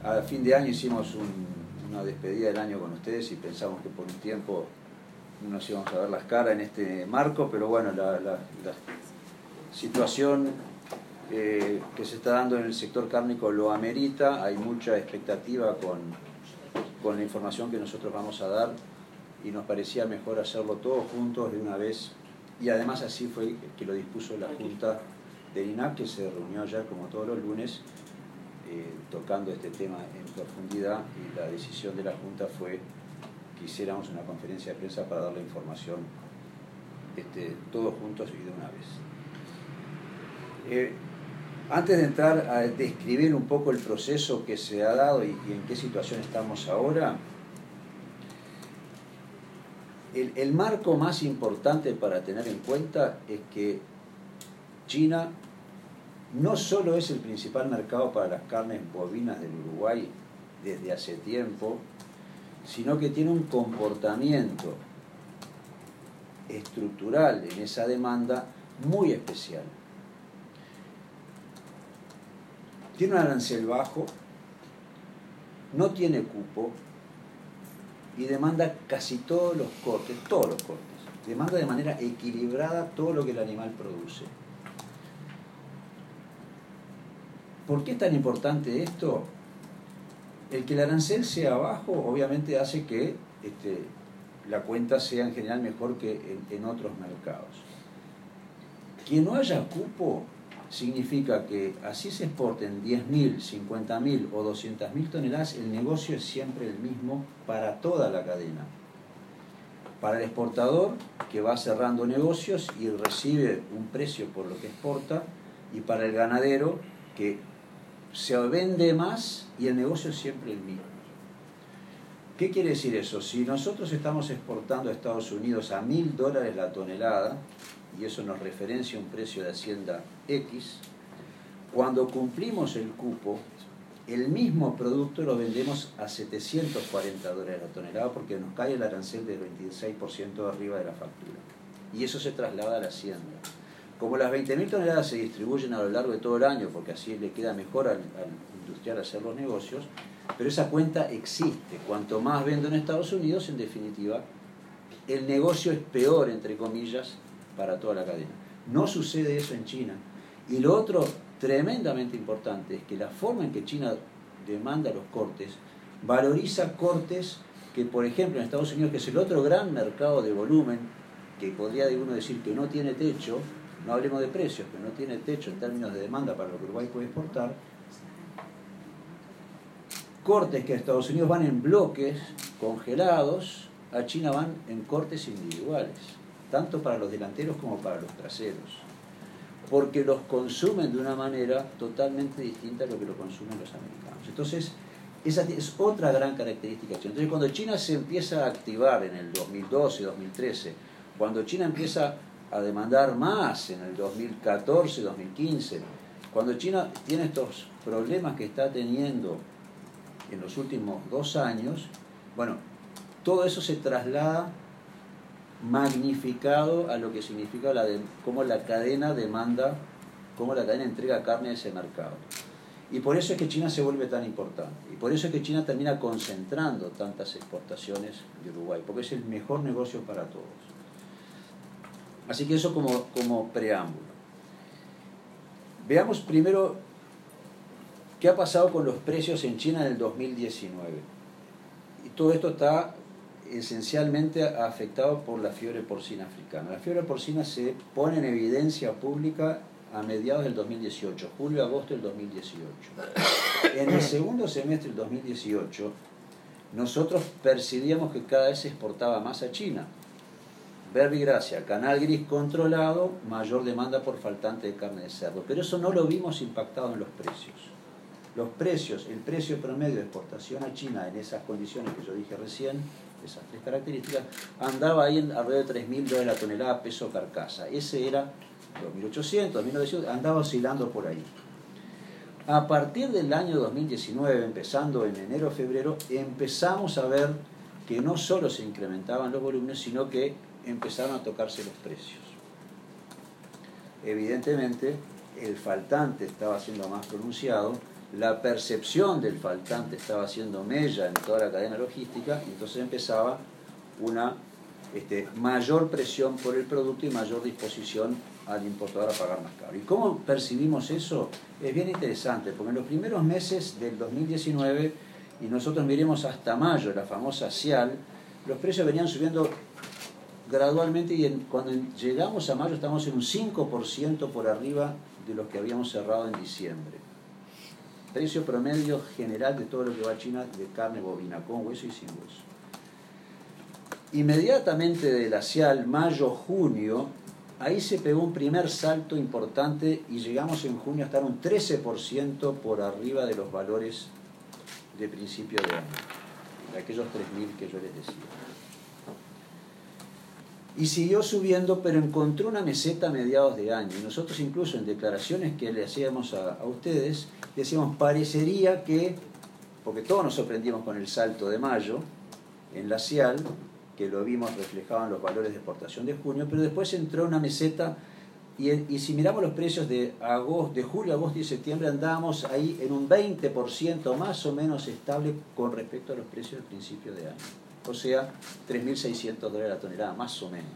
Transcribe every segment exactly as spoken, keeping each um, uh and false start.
a fin de año hicimos un, una despedida del año con ustedes y pensamos que por un tiempo no nos íbamos a ver las caras en este marco, pero bueno, la, la, la situación eh, que se está dando en el sector cárnico lo amerita. Hay mucha expectativa con, con la información que nosotros vamos a dar y nos parecía mejor hacerlo todos juntos de una vez, y además así fue que lo dispuso la Junta del I N A H, que se reunió ya como todos los lunes eh, tocando este tema en profundidad, y la decisión de la Junta fue que hiciéramos una conferencia de prensa para dar la información este, todos juntos y de una vez. Eh, antes de entrar a describir un poco el proceso que se ha dado y, y en qué situación estamos ahora, el, el marco más importante para tener en cuenta es que China no solo es el principal mercado para las carnes bovinas del Uruguay desde hace tiempo, sino que tiene un comportamiento estructural en esa demanda muy especial. Tiene un arancel bajo, no tiene cupo y demanda casi todos los cortes, todos los cortes. Demanda de manera equilibrada todo lo que el animal produce. ¿Por qué es tan importante esto? El que el arancel sea bajo obviamente hace que este, la cuenta sea en general mejor que en, en otros mercados. Que no haya cupo significa que así se exporten diez mil, cincuenta mil o doscientas mil toneladas, el negocio es siempre el mismo para toda la cadena. Para el exportador, que va cerrando negocios y recibe un precio por lo que exporta, y para el ganadero, que se vende más y el negocio es siempre el mismo. ¿Qué quiere decir eso? Si nosotros estamos exportando a Estados Unidos a mil dólares la tonelada, y eso nos referencia a un precio de Hacienda X, cuando cumplimos el cupo, el mismo producto lo vendemos a setecientos cuarenta dólares la tonelada, porque nos cae el arancel del veintiséis por ciento arriba de la factura. Y eso se traslada a la Hacienda. Como las veinte mil toneladas se distribuyen a lo largo de todo el año, porque así le queda mejor al, al industrial hacer los negocios, pero esa cuenta existe. Cuanto más vendo en Estados Unidos, en definitiva, el negocio es peor, entre comillas, para toda la cadena. No sucede eso en China. Y lo otro tremendamente importante es que la forma en que China demanda los cortes, valoriza cortes que, por ejemplo, en Estados Unidos, que es el otro gran mercado de volumen, que podría uno decir que no tiene techo, no hablemos de precios, pero no tiene techo en términos de demanda para lo que Uruguay puede exportar, cortes que a Estados Unidos van en bloques congelados, a China van en cortes individuales, tanto para los delanteros como para los traseros, porque los consumen de una manera totalmente distinta a lo que lo consumen los americanos. Entonces, esa es otra gran característica de China. Entonces, cuando China se empieza a activar en el dos mil doce, dos mil trece, cuando China empieza a demandar más en el dos mil catorce, dos mil quince, cuando China tiene estos problemas que está teniendo en los últimos dos años, bueno, todo eso se traslada magnificado a lo que significa la de, cómo la cadena demanda, cómo la cadena entrega carne a ese mercado. Y por eso es que China se vuelve tan importante. Y por eso es que China termina concentrando tantas exportaciones de Uruguay, porque es el mejor negocio para todos. Así que eso como, como preámbulo. Veamos primero qué ha pasado con los precios en China en el dos mil diecinueve. Y todo esto está esencialmente afectado por la fiebre porcina africana. La fiebre porcina se pone en evidencia pública a mediados del dos mil dieciocho, julio-agosto del dos mil dieciocho. En el segundo semestre del dos mil dieciocho, nosotros percibíamos que cada vez se exportaba más a China. Verbigracia, canal gris controlado, mayor demanda por faltante de carne de cerdo. Pero eso no lo vimos impactado en los precios. Los precios, el precio promedio de exportación a China en esas condiciones que yo dije recién, esas tres características, andaba ahí en alrededor de tres mil dólares la tonelada peso carcasa. Ese era dos mil ochocientos, dos mil novecientos, andaba oscilando por ahí. A partir del año dos mil diecinueve, empezando en enero o febrero, empezamos a ver que no solo se incrementaban los volúmenes, sino que empezaron a tocarse los precios. Evidentemente, el faltante estaba siendo más pronunciado la percepción del faltante estaba haciendo mella en toda la cadena logística, y entonces empezaba una este, mayor presión por el producto y mayor disposición al importador a pagar más caro. ¿Y cómo percibimos eso? Es bien interesante, porque en los primeros meses del dos mil diecinueve, y nosotros miremos hasta mayo, la famosa cial, los precios venían subiendo gradualmente, y en, cuando llegamos a mayo estamos en un cinco por ciento por arriba de los que habíamos cerrado en diciembre. Precio promedio general de todo lo que va a China de carne bovina, con hueso y sin hueso. Inmediatamente de la cial, mayo, junio, ahí se pegó un primer salto importante y llegamos en junio a estar un trece por ciento por arriba de los valores de principio de año, de aquellos tres mil que yo les decía. Y siguió subiendo, pero encontró una meseta a mediados de año. Y nosotros incluso en declaraciones que le hacíamos a, a ustedes, decíamos, parecería que, porque todos nos sorprendimos con el salto de mayo en la cial, que lo vimos reflejado en los valores de exportación de junio, pero después entró una meseta, y, y si miramos los precios de, agosto, de julio, agosto y septiembre, andábamos ahí en un veinte por ciento más o menos estable con respecto a los precios del principio de año. O sea, tres mil seiscientos dólares la tonelada, más o menos.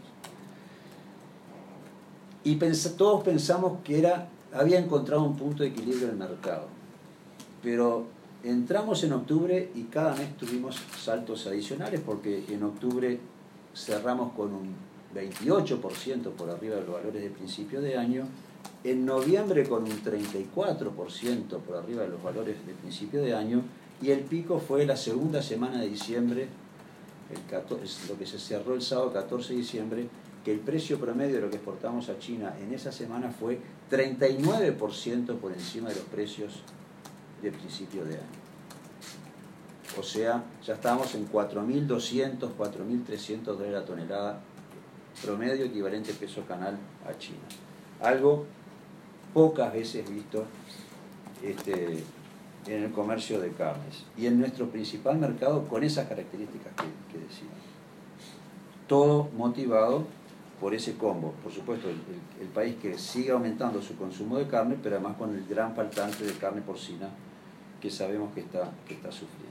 Y pens todos pensamos que era, había encontrado un punto de equilibrio en el mercado. Pero entramos en octubre y cada mes tuvimos saltos adicionales, porque en octubre cerramos con un veintiocho por ciento por arriba de los valores de principio de año, en noviembre con un treinta y cuatro por ciento por arriba de los valores de principio de año, y el pico fue la segunda semana de diciembre, el catorce, lo que se cerró el sábado catorce de diciembre, que el precio promedio de lo que exportamos a China en esa semana fue treinta y nueve por ciento por encima de los precios de principio de año. O sea, ya estábamos en cuatro mil doscientos, cuatro mil trescientos dólares la tonelada promedio, equivalente peso canal a China. Algo pocas veces visto este, en el comercio de carnes y en nuestro principal mercado con esas características que, que decía. Todo motivado por ese combo. Por supuesto, el, el, el país que sigue aumentando su consumo de carne, pero además con el gran faltante de carne porcina que sabemos que está, que está sufriendo.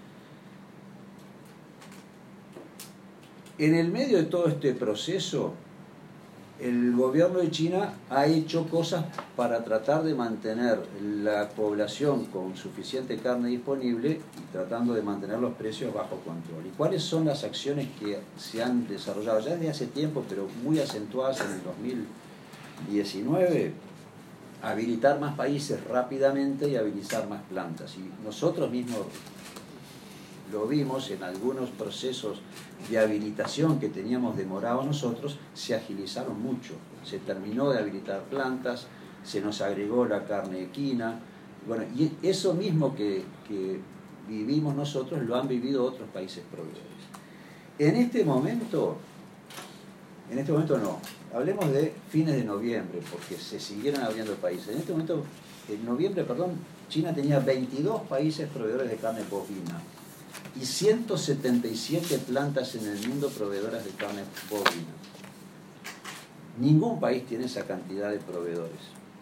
En el medio de todo este proceso, el gobierno de China ha hecho cosas para tratar de mantener la población con suficiente carne disponible y tratando de mantener los precios bajo control. ¿Y cuáles son las acciones que se han desarrollado ya desde hace tiempo, pero muy acentuadas en el dos mil diecinueve? Habilitar más países rápidamente y habilitar más plantas. Y nosotros mismos lo vimos en algunos procesos de habilitación que teníamos demorados nosotros, se agilizaron mucho. Se terminó de habilitar plantas, se nos agregó la carne equina. Bueno, y eso mismo que, que vivimos nosotros lo han vivido otros países proveedores. En este momento, en este momento no, hablemos de fines de noviembre, porque se siguieron abriendo países. En este momento, en noviembre, perdón, China tenía veintidós países proveedores de carne bovina y ciento setenta y siete plantas en el mundo proveedoras de carne bovina. Ningún país tiene esa cantidad de proveedores.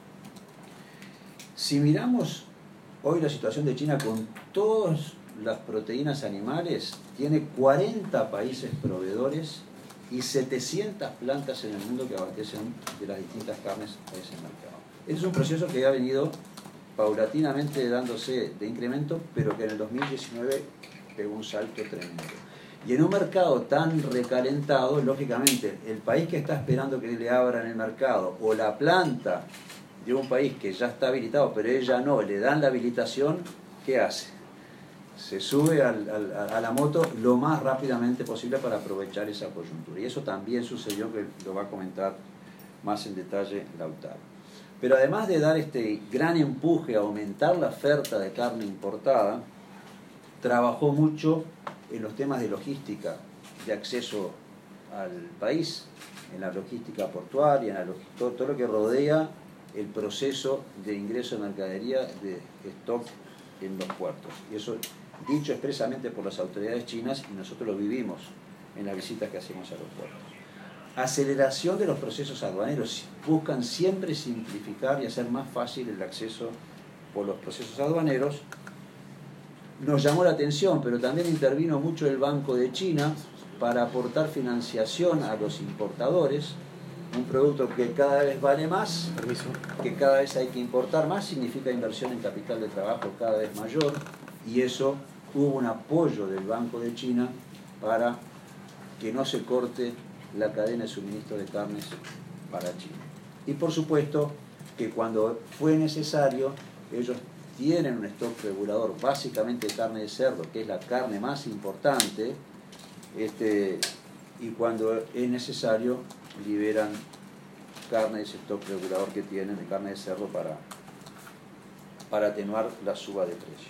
Si miramos hoy la situación de China con todas las proteínas animales, tiene cuarenta países proveedores y setecientas plantas en el mundo que abastecen de las distintas carnes a ese mercado. Este es un proceso que ha venido paulatinamente dándose de incremento, pero que en el dos mil diecinueve pegó un salto tremendo. Y en un mercado tan recalentado, lógicamente, el país que está esperando que le abran el mercado, o la planta de un país que ya está habilitado, pero ella no, le dan la habilitación, ¿qué hace? Se sube al, al, a la moto lo más rápidamente posible para aprovechar esa coyuntura. Y eso también sucedió, que lo va a comentar más en detalle Lautaro. Pero además de dar este gran empuje a aumentar la oferta de carne importada, trabajó mucho en los temas de logística, de acceso al país, en la logística portuaria, en la log... todo, todo lo que rodea el proceso de ingreso de mercadería de stock en los puertos. Y eso dicho expresamente por las autoridades chinas, y nosotros lo vivimos en las visitas que hacemos a los puertos. Aceleración de los procesos aduaneros. Buscan siempre simplificar y hacer más fácil el acceso por los procesos aduaneros, nos llamó la atención, pero también intervino mucho el Banco de China para aportar financiación a los importadores. Un producto que cada vez vale más, Permiso. que cada vez hay que importar más, significa inversión en capital de trabajo cada vez mayor, y eso hubo un apoyo del Banco de China para que no se corte la cadena de suministro de carnes para China. Y por supuesto que cuando fue necesario, ellos tienen un stock regulador, básicamente de carne de cerdo, que es la carne más importante, este, y cuando es necesario, liberan carne de ese stock regulador que tienen de carne de cerdo para, para atenuar la suba de precios.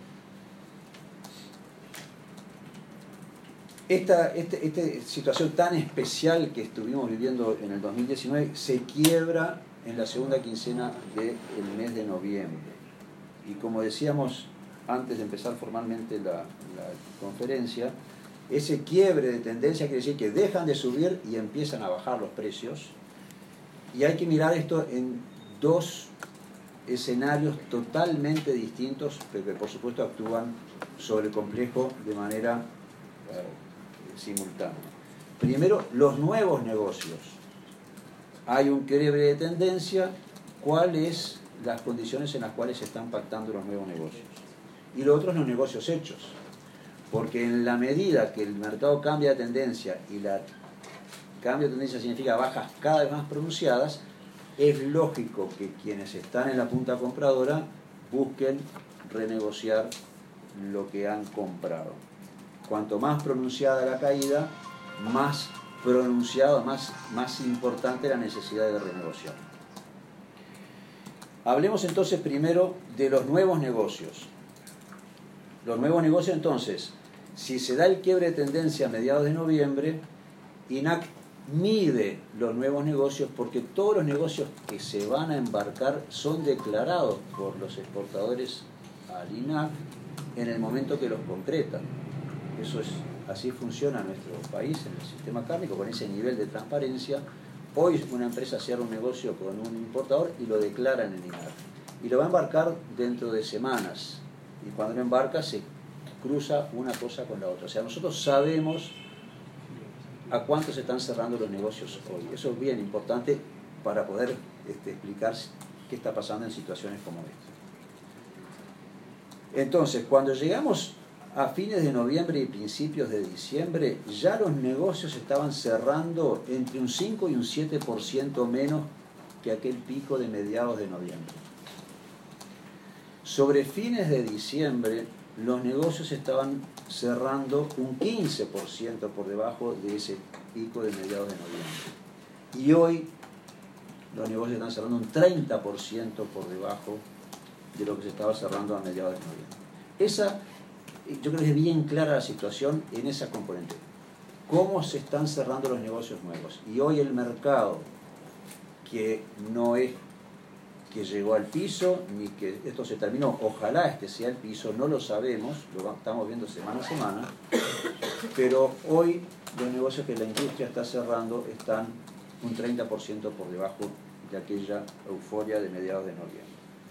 Esta, este, esta situación tan especial que estuvimos viviendo en el dos mil diecinueve se quiebra en la segunda quincena del mes de noviembre. Y como decíamos antes de empezar formalmente la, la conferencia, ese quiebre de tendencia quiere decir que dejan de subir y empiezan a bajar los precios. Y hay que mirar esto en dos escenarios totalmente distintos, pero que por supuesto actúan sobre el complejo de manera eh, simultánea. Primero, los nuevos negocios. Hay un quiebre de tendencia. ¿Cuáles las condiciones en las cuales se están pactando los nuevos negocios? Y lo otro es los negocios hechos. Porque en la medida que el mercado cambia de tendencia y la cambio de tendencia significa bajas cada vez más pronunciadas, es lógico que quienes están en la punta compradora busquen renegociar lo que han comprado. Cuanto más pronunciada la caída, más pronunciado, más, más importante la necesidad de renegociar. Hablemos entonces primero de los nuevos negocios. Los nuevos negocios, entonces, si se da el quiebre de tendencia a mediados de noviembre, I N A C mide los nuevos negocios porque todos los negocios que se van a embarcar son declarados por los exportadores al I N A C en el momento que los concretan. Eso es, así funciona nuestro país en el sistema cárnico, con ese nivel de transparencia. Hoy una empresa cierra un negocio con un importador y lo declara en el I N A C. Y lo va a embarcar dentro de semanas. Y cuando lo embarca se cruza una cosa con la otra. O sea, nosotros sabemos a cuánto se están cerrando los negocios hoy. Eso es bien importante para poder este, explicar qué está pasando en situaciones como esta. Entonces, cuando llegamos a fines de noviembre y principios de diciembre, ya los negocios estaban cerrando entre un cinco y un siete por ciento menos que aquel pico de mediados de noviembre. Sobre fines de diciembre, los negocios estaban cerrando un quince por ciento por debajo de ese pico de mediados de noviembre. Y hoy los negocios están cerrando un treinta por ciento por debajo de lo que se estaba cerrando a mediados de noviembre. Esa, yo creo que es bien clara la situación en esa componente. ¿Cómo se están cerrando los negocios nuevos? Y hoy el mercado, que no es que llegó al piso, ni que esto se terminó, ojalá este sea el piso, no lo sabemos, lo estamos viendo semana a semana, pero hoy los negocios que la industria está cerrando están un treinta por ciento por debajo de aquella euforia de mediados de noviembre.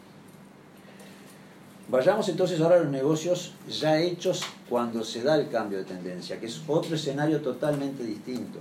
Vayamos entonces ahora a los negocios ya hechos cuando se da el cambio de tendencia, que es otro escenario totalmente distinto.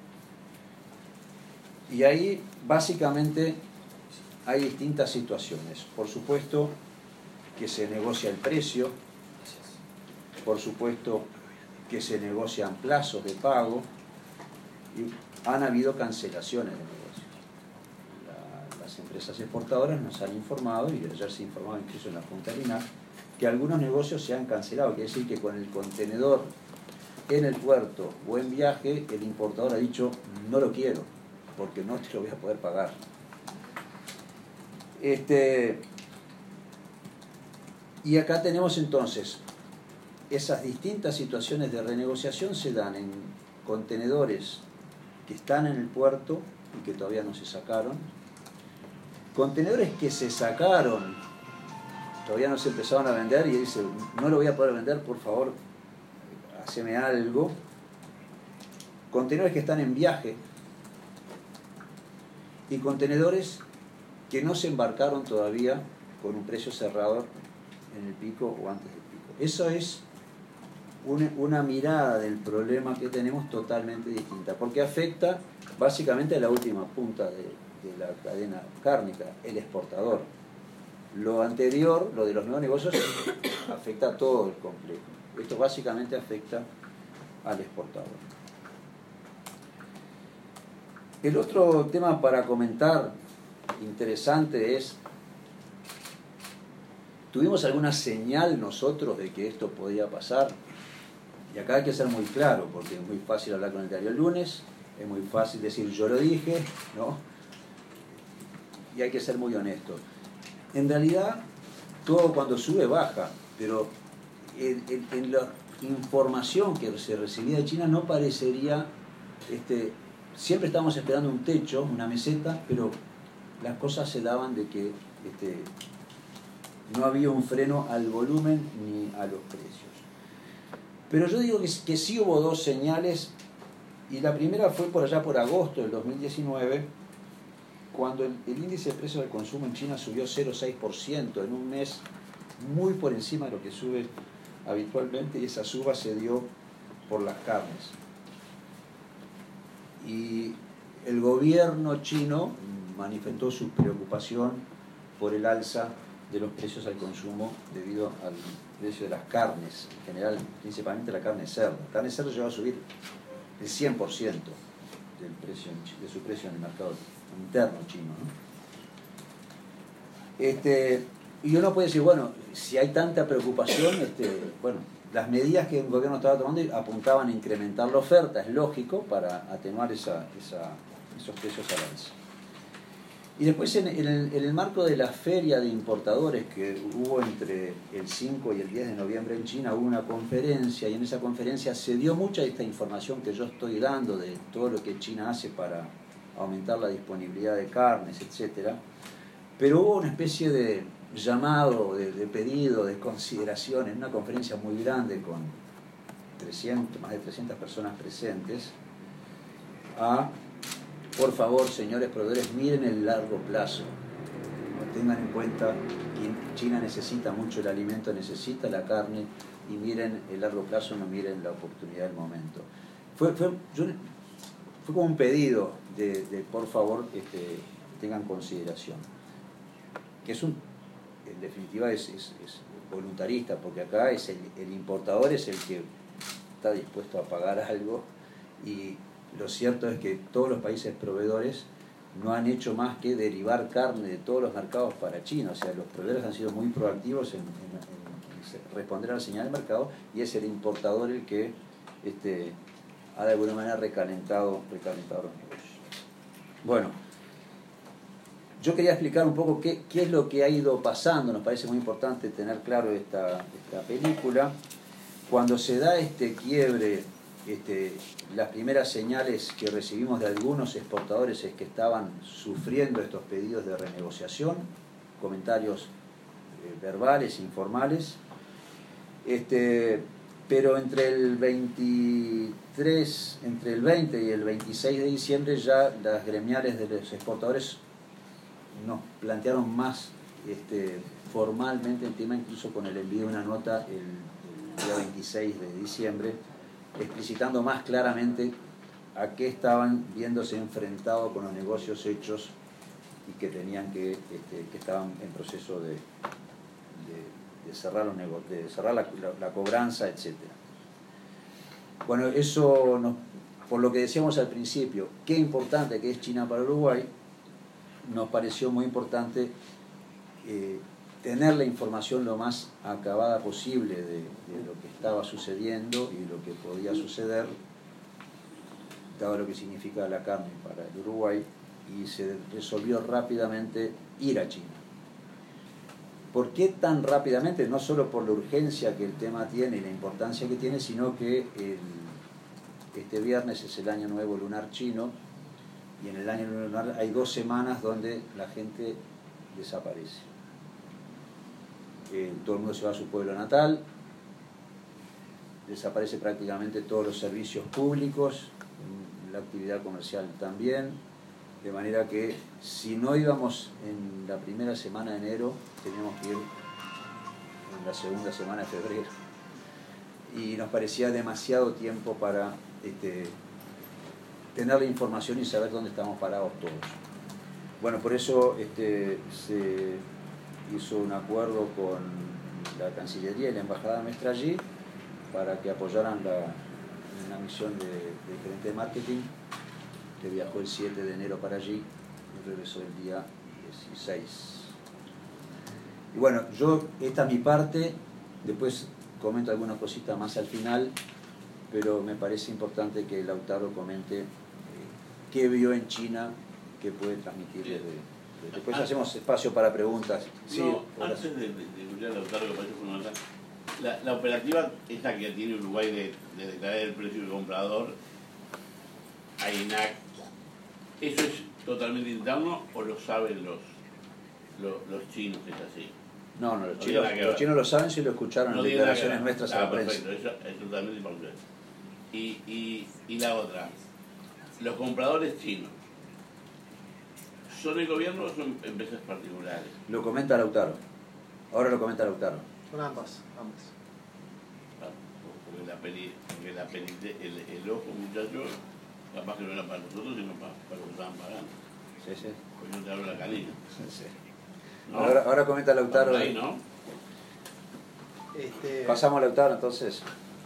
Y ahí básicamente hay distintas situaciones. Por supuesto que se negocia el precio, por supuesto que se negocian plazos de pago y han habido cancelaciones de negocios. La, las empresas exportadoras nos han informado, y ayer se informaba incluso en la Junta del I N A C, que algunos negocios se han cancelado. Quiere decir que con el contenedor en el puerto o en viaje, el importador ha dicho no lo quiero porque no te lo voy a poder pagar. Este, y acá tenemos entonces esas distintas situaciones de renegociación se dan en contenedores que están en el puerto y que todavía no se sacaron, contenedores que se sacaron, todavía no se empezaron a vender y dice, no lo voy a poder vender, por favor, haceme algo, contenedores que están en viaje y contenedores que no se embarcaron todavía con un precio cerrado en el pico o antes del pico. Eso es una, una mirada del problema que tenemos totalmente distinta, porque afecta básicamente a la última punta de, de la cadena cárnica, el exportador. Lo anterior, lo de los nuevos negocios, afecta a todo el complejo. Esto básicamente afecta al exportador. El otro tema para comentar interesante es, ¿tuvimos alguna señal nosotros de que esto podía pasar? Y acá hay que ser muy claro, porque es muy fácil hablar con el diario el lunes, es muy fácil decir yo lo dije, ¿no? Y hay que ser muy honesto. En realidad, todo cuando sube baja, pero en, en, en la información que se recibía de China no parecería, este, siempre estábamos esperando un techo, una meseta, pero las cosas se daban de que este, no había un freno al volumen ni a los precios. Pero yo digo que, que sí hubo dos señales, y la primera fue por allá por agosto del dos mil diecinueve, cuando el, el índice de precios del consumo en China subió cero coma seis por ciento en un mes, muy por encima de lo que sube habitualmente, y esa suba se dio por las carnes. Y el gobierno chino manifestó su preocupación por el alza de los precios al consumo debido al precio de las carnes, en general, principalmente la carne cerdo. La carne cerdo llegó a subir el cien por ciento del precio, de su precio en el mercado interno chino, ¿no? Este, y uno puede decir, bueno, si hay tanta preocupación, este, bueno, las medidas que el gobierno estaba tomando apuntaban a incrementar la oferta, es lógico, para atenuar esa, esa, esos precios al alza. Y después en el, en el marco de la feria de importadores que hubo entre el cinco y el diez de noviembre en China, hubo una conferencia, y en esa conferencia se dio mucha de esta información que yo estoy dando de todo lo que China hace para aumentar la disponibilidad de carnes, etcétera. Pero hubo una especie de llamado, de, de pedido, de consideración en una conferencia muy grande con trescientas, más de trescientas personas presentes, a, por favor, señores proveedores, miren el largo plazo. Tengan en cuenta que China necesita mucho el alimento, necesita la carne, y miren el largo plazo, no miren la oportunidad del momento. Fue, fue, yo, fue como un pedido de, de por favor, este, tengan consideración. Que es un, en definitiva es, es, es voluntarista, porque acá es el, el importador es el que está dispuesto a pagar algo, y lo cierto es que todos los países proveedores no han hecho más que derivar carne de todos los mercados para China. O sea, los proveedores han sido muy proactivos en, en, en responder a la señal del mercado, y es el importador el que este, ha de alguna manera recalentado, recalentado los negocios. Bueno, yo quería explicar un poco qué, qué es lo que ha ido pasando. Nos parece muy importante tener claro esta, esta película. Cuando se da este quiebre, este, las primeras señales que recibimos de algunos exportadores es que estaban sufriendo estos pedidos de renegociación, comentarios eh, verbales, informales. Este, pero entre el veintitrés, entre el veinte y el veintiséis de diciembre ya las gremiales de los exportadores nos plantearon más este, formalmente el tema, incluso con el envío de una nota el, el día veintiséis de diciembre, explicitando más claramente a qué estaban viéndose enfrentados con los negocios hechos y que tenían que, este, que estaban en proceso de, de, de cerrar los negocios, de cerrar la, la, la cobranza, etcétera. Bueno, eso nos, por lo que decíamos al principio, qué importante que es China para Uruguay, nos pareció muy importante eh, tener la información lo más acabada posible de, de lo que estaba sucediendo y lo que podía suceder, dado lo que significa la carne para el Uruguay, y se resolvió rápidamente ir a China. ¿Por qué tan rápidamente? No solo por la urgencia que el tema tiene y la importancia que tiene, sino que el, este viernes es el Año Nuevo Lunar chino, y en el Año Nuevo Lunar hay dos semanas donde la gente desaparece. Eh, todo el mundo se va a su pueblo natal, desaparece prácticamente todos los servicios públicos, la actividad comercial también, de manera que si no íbamos en la primera semana de enero, teníamos que ir en la segunda semana de febrero. Y nos parecía demasiado tiempo para este, tener la información y saber dónde estamos parados todos. Bueno, por eso este, se hizo un acuerdo con la Cancillería y la Embajada nuestra allí para que apoyaran la, una misión de, de gerente de marketing, que viajó el siete de enero para allí y regresó el día dieciséis. Y bueno, yo, esta es mi parte, después comento algunas cositas más al final, pero me parece importante que Lautaro comente eh, qué vio en China que puede transmitir desde... Después ah, hacemos espacio para preguntas. No, sí, antes de, de, de escuchar a Lautaro, que parece fundamental, la, la operativa esta que tiene Uruguay de, de declarar el precio del comprador a I N A C, ¿eso es totalmente interno o lo saben los, los, los chinos que es así? No, no, los, no chinos, los chinos lo saben si lo escucharon no en declaraciones nuestras ah, a la prensa. Perfecto, eso es totalmente importante. Y, y, y la otra, los compradores chinos, ¿son el gobierno o son empresas particulares? Lo comenta Lautaro. Ahora lo comenta Lautaro. Son ambas, ambas. Porque la peli, porque la peli el, el ojo, muchachos, capaz que no era para nosotros, sino para, para lo que estaban pagando. Sí, sí. Pues no te hablo la canina. Sí. ¿No? Ahora, ahora comenta Lautaro. Ahí, ¿no? Este, Pasamos a Lautaro, entonces.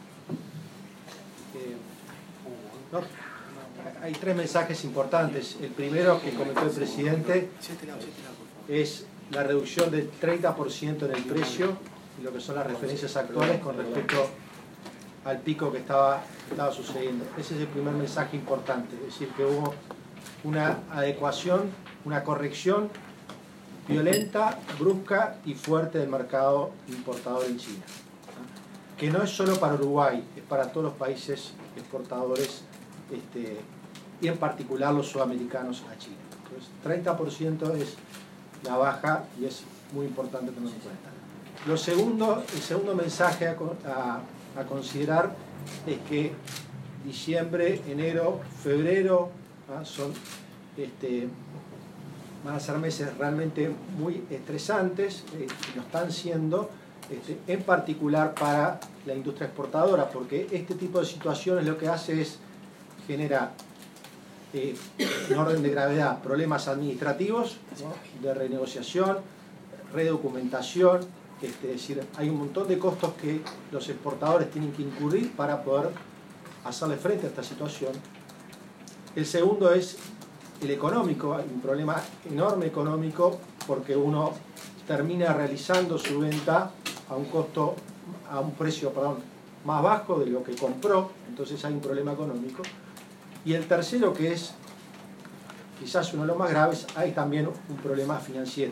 Eh, no, hay tres mensajes importantes. El primero que comentó el presidente es la reducción del treinta por ciento en el precio y lo que son las referencias actuales con respecto al pico que estaba, estaba sucediendo. Ese es el primer mensaje importante, es decir, que hubo una adecuación, una corrección violenta, brusca y fuerte del mercado importador en China, que no es solo para Uruguay, es para todos los países exportadores este, y en particular los sudamericanos a China. Entonces, treinta por ciento es la baja y es muy importante tenerlo en cuenta. Lo segundo, el segundo mensaje a, a, a considerar es que diciembre, enero, febrero ¿ah? son, este, van a ser meses realmente muy estresantes, eh, y lo están siendo, este, en particular para la industria exportadora, porque este tipo de situaciones lo que hace es generar eh, en orden de gravedad problemas administrativos, ¿no? de renegociación, redocumentación, este, es decir, hay un montón de costos que los exportadores tienen que incurrir para poder hacerle frente a esta situación. El segundo es el económico, hay un problema enorme económico porque uno termina realizando su venta a un costo, a un precio, perdón, más bajo de lo que compró, entonces hay un problema económico. Y el tercero, que es quizás uno de los más graves, hay también un problema financiero.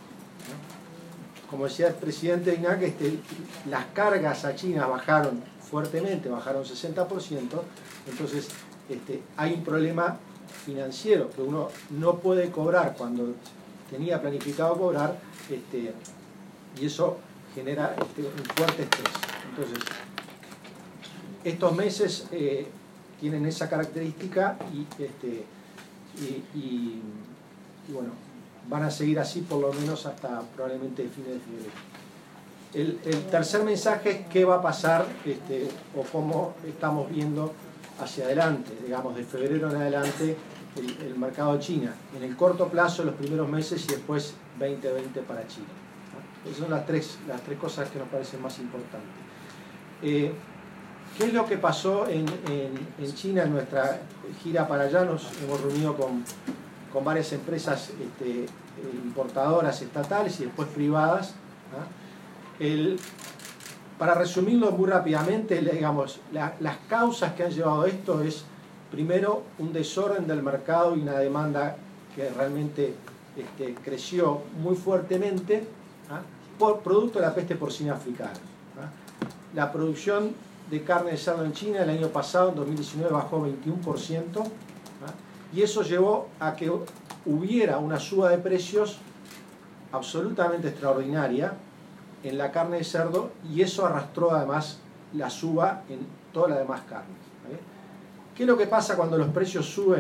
Como decía el presidente de I N A C, este, las cargas a China bajaron fuertemente, bajaron sesenta por ciento, entonces este, hay un problema financiero que uno no puede cobrar cuando tenía planificado cobrar, este, y eso genera este, un fuerte estrés. Entonces, estos meses eh, tienen esa característica y, este, y, y, y bueno, van a seguir así por lo menos hasta probablemente fines de febrero. El, el tercer mensaje es qué va a pasar este, o cómo estamos viendo hacia adelante, digamos de febrero en adelante el, el mercado de China. En el corto plazo, los primeros meses y después veinte veinte para China. Esas son las tres, las tres cosas que nos parecen más importantes. Eh, ¿Qué es lo que pasó en, en, en China en nuestra gira para allá? Nos hemos reunido con, con varias empresas este, importadoras estatales y después privadas. ¿Ah? El, para resumirlo muy rápidamente, digamos, la, las causas que han llevado a esto es, primero, un desorden del mercado y una demanda que realmente este, creció muy fuertemente, ¿ah? por producto de la peste porcina africana. ¿Ah? La producción de carne de cerdo en China el año pasado, en dos mil diecinueve, bajó veintiuno por ciento, ¿ah? y eso llevó a que hubiera una suba de precios absolutamente extraordinaria en la carne de cerdo, y eso arrastró además la suba en toda la demás carne. ¿Vale? ¿Qué es lo que pasa cuando los precios suben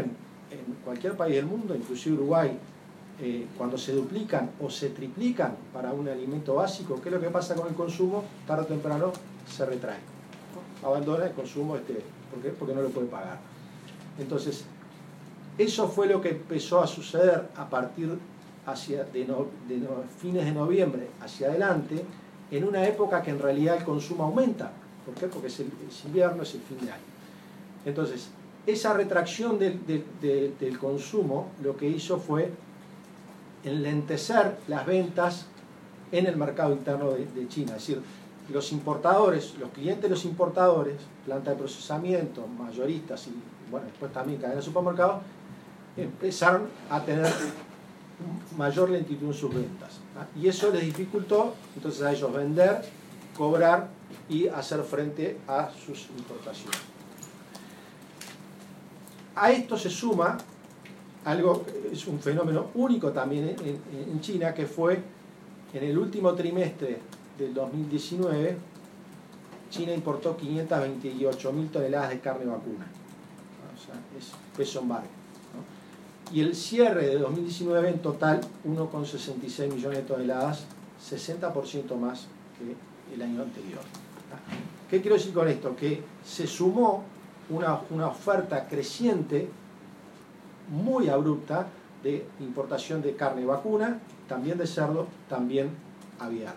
en cualquier país del mundo, inclusive Uruguay, eh, cuando se duplican o se triplican para un alimento básico, ¿qué es lo que pasa con el consumo? Tarde o temprano se retrae, ¿no? Abandona el consumo, este, ¿por qué? Porque no lo puede pagar. Entonces, eso fue lo que empezó a suceder a partir hacia de, no, de no, fines de noviembre hacia adelante, en una época que en realidad el consumo aumenta. ¿Por qué? Porque es, el, es invierno, es el fin de año. Entonces, esa retracción del, del, del, del consumo lo que hizo fue enlentecer las ventas en el mercado interno de, de China. Es decir, los importadores, los clientes de los importadores, planta de procesamiento, mayoristas y bueno, después también cadena de supermercados, empezaron a tener mayor lentitud en sus ventas, ¿no? Y eso les dificultó entonces a ellos vender, cobrar y hacer frente a sus importaciones. A esto se suma algo, es un fenómeno único también en, en, en China, que fue en el último trimestre del dos mil diecinueve, China importó quinientas veintiocho mil toneladas de carne vacuna, o sea, es peso embargo, ¿no? Y el cierre de dos mil diecinueve en total uno coma sesenta y seis millones de toneladas, sesenta por ciento más que el año anterior. ¿Qué quiero decir con esto? Que se sumó una, una oferta creciente muy abrupta de importación de carne vacuna, también de cerdo, también aviar.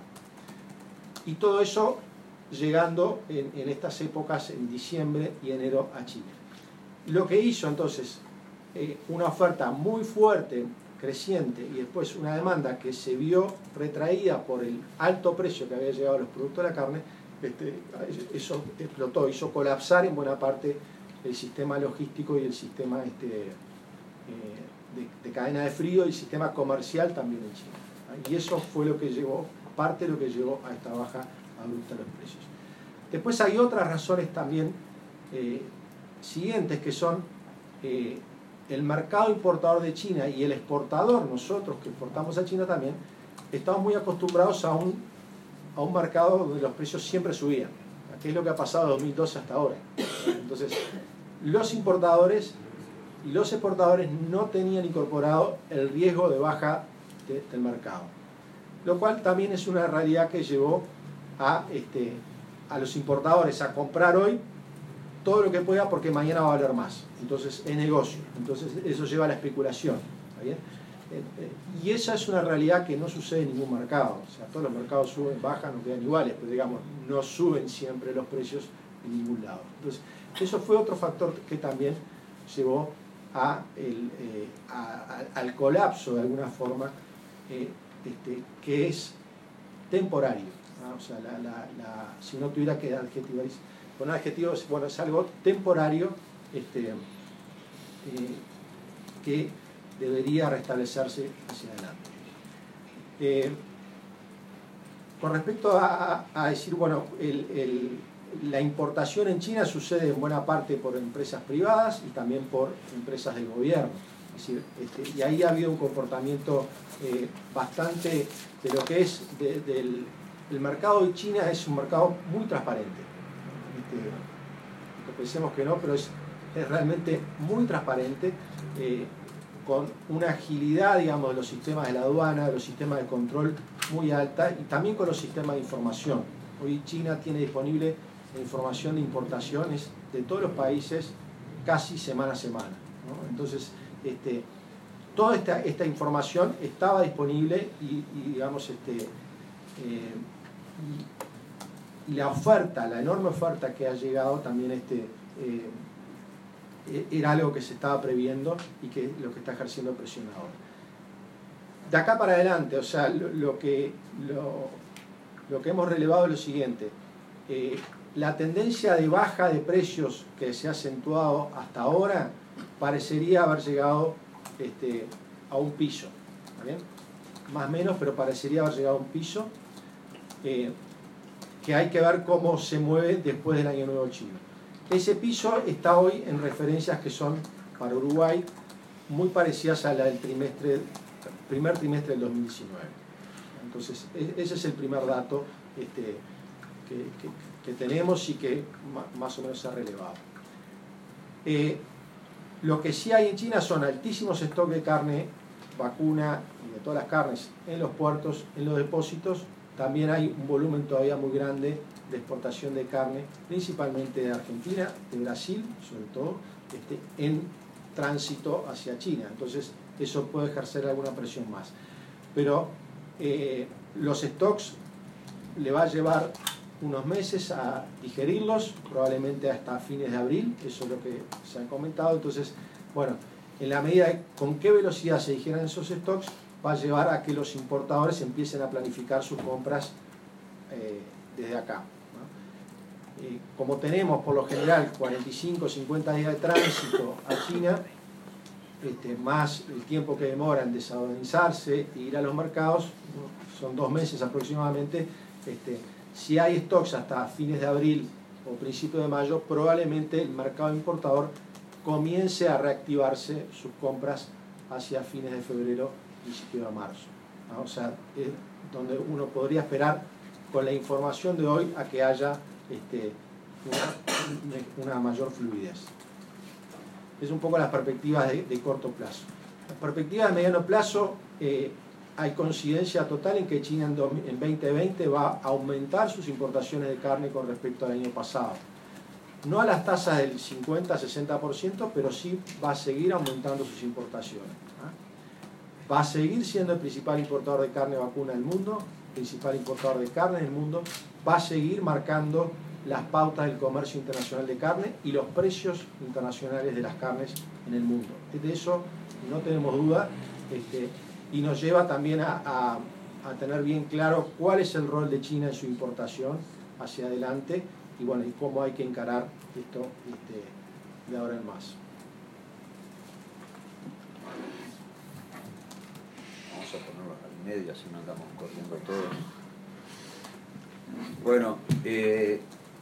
Y todo eso llegando en, en estas épocas, en diciembre y enero, a China. Lo que hizo entonces eh, una oferta muy fuerte, creciente, y después una demanda que se vio retraída por el alto precio que había llegado a los productos de la carne, este, eso explotó, hizo colapsar en buena parte el sistema logístico y el sistema este, eh, de, de cadena de frío y el sistema comercial también en China. Y eso fue lo que llevó, parte de lo que llevó a esta baja abrupta de los precios. Después hay otras razones también eh, siguientes, que son eh, el mercado importador de China y el exportador, nosotros que exportamos a China también, estamos muy acostumbrados a un, a un mercado donde los precios siempre subían, que es lo que ha pasado de dos mil doce hasta ahora. Entonces, los importadores y los exportadores no tenían incorporado el riesgo de baja de, del mercado, lo cual también es una realidad que llevó a, este, a los importadores a comprar hoy todo lo que pueda porque mañana va a valer más. Entonces es negocio, entonces eso lleva a la especulación, ¿está bien? Y esa es una realidad que no sucede en ningún mercado. O sea, todos los mercados suben, bajan, no quedan iguales, pero digamos, no suben siempre los precios en ningún lado. Entonces, eso fue otro factor que también llevó a el, eh, a, a, al colapso de alguna forma, eh, este, que es temporario, ¿no? O sea, la, la, la, si no tuviera que adjetivar, poner adjetivos, bueno, es algo temporario, este, eh, que debería restablecerse hacia adelante. Eh, con respecto a, a decir, bueno, el, el, la importación en China sucede en buena parte por empresas privadas y también por empresas del gobierno. Es decir, este, y ahí ha habido un comportamiento eh, bastante de lo que es de, del el mercado de China. Es un mercado muy transparente. Este, que pensemos que no, pero es, es realmente muy transparente, eh, con una agilidad, digamos, de los sistemas de la aduana, de los sistemas de control muy alta, y también con los sistemas de información. Hoy China tiene disponible la información de importaciones de todos los países casi semana a semana, ¿no? Entonces, este, toda esta, esta información estaba disponible y, y digamos, este, eh, y, y la oferta, la enorme oferta que ha llegado también, este, eh, era algo que se estaba previendo y que lo que está ejerciendo presión ahora. De acá para adelante, o sea, lo, lo, que, lo, lo que hemos relevado es lo siguiente. Eh, la tendencia de baja de precios que se ha acentuado hasta ahora parecería haber llegado este, a un piso, ¿está bien? Más o menos, pero parecería haber llegado a un piso, eh, que hay que ver cómo se mueve después del Año Nuevo Chino. Ese piso está hoy en referencias que son para Uruguay muy parecidas a la del trimestre, primer trimestre del dos mil diecinueve. Entonces, ese es el primer dato este, que, que, que tenemos y que más o menos se ha relevado. Eh, Lo que sí hay en China son altísimos stocks de carne vacuna y de todas las carnes en los puertos, en los depósitos. También hay un volumen todavía muy grande de exportación de carne, principalmente de Argentina, de Brasil, sobre todo, este, en tránsito hacia China. Entonces, eso puede ejercer alguna presión más. Pero eh, los stocks le va a llevar unos meses a digerirlos, probablemente hasta fines de abril, eso es lo que se ha comentado. Entonces, bueno, en la medida de con qué velocidad se digeran esos stocks, va a llevar a que los importadores empiecen a planificar sus compras eh, desde acá, ¿no? Eh, como tenemos por lo general cuarenta y cinco a cincuenta días de tránsito a China, este, más el tiempo que demora en desaduanizarse e ir a los mercados, ¿no? Son dos meses aproximadamente. Este, si hay stocks hasta fines de abril o principios de mayo, probablemente el mercado importador comience a reactivarse sus compras hacia fines de febrero, principio de marzo, ¿no? O sea, es donde uno podría esperar con la información de hoy a que haya este, una, una mayor fluidez. Es un poco las perspectivas de, de corto plazo. Las perspectivas de mediano plazo, eh, hay coincidencia total en que China en, en veinte veinte va a aumentar sus importaciones de carne con respecto al año pasado. No a las tasas del cincuenta a sesenta por ciento, pero sí va a seguir aumentando sus importaciones, ¿eh? Va a seguir siendo el principal importador de carne vacuna del mundo, principal importador de carne del mundo, va a seguir marcando las pautas del comercio internacional de carne y los precios internacionales de las carnes en el mundo. De eso no tenemos duda, este, y nos lleva también a, a, a tener bien claro cuál es el rol de China en su importación hacia adelante y, bueno, y cómo hay que encarar esto este, de ahora en más. Vamos a ponerlo al medio, así no andamos corriendo todos. Bueno, eh,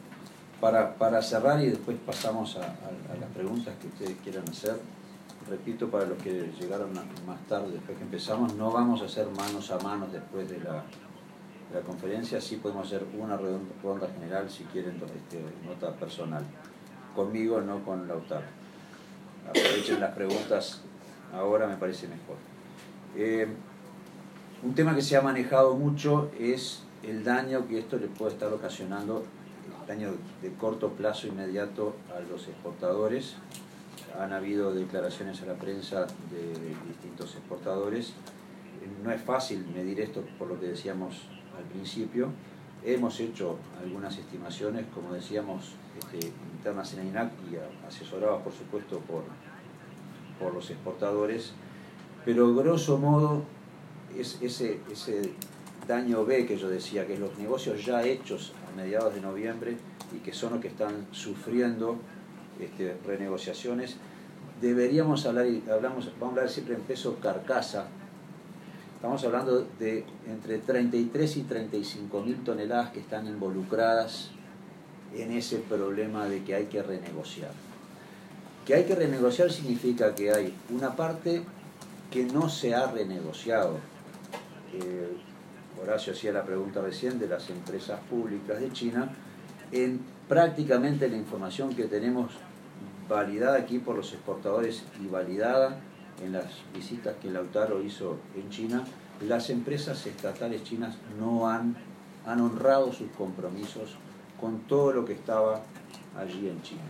para, para cerrar y después pasamos a, a, a las preguntas que ustedes quieran hacer. Repito, para los que llegaron más tarde, después que empezamos, no vamos a hacer manos a manos después de la, de la conferencia, sí podemos hacer una ronda general si quieren, este, nota personal. Conmigo, no con Lautaro. Aprovechen las preguntas ahora, me parece mejor. Eh, un tema que se ha manejado mucho es el daño que esto le puede estar ocasionando, el daño de corto plazo inmediato a los exportadores. Han habido declaraciones a la prensa de distintos exportadores. No es fácil medir esto por lo que decíamos al principio. Hemos hecho algunas estimaciones, como decíamos, este, internas en el I N A C y asesoradas, por supuesto, por, por los exportadores. Pero grosso modo, es ese, ese daño B que yo decía, que es los negocios ya hechos a mediados de noviembre y que son los que están sufriendo Este, renegociaciones, deberíamos hablar, y hablamos, vamos a hablar siempre en peso carcasa. Estamos hablando de entre treinta y tres y treinta y cinco mil toneladas que están involucradas en ese problema de que hay que renegociar. Que hay que renegociar significa que hay una parte que no se ha renegociado. Eh, Horacio hacía la pregunta recién de las empresas públicas de China. En prácticamente la información que tenemos validada aquí por los exportadores y validada en las visitas que Lautaro hizo en China, las empresas estatales chinas no han, han honrado sus compromisos con todo lo que estaba allí en China.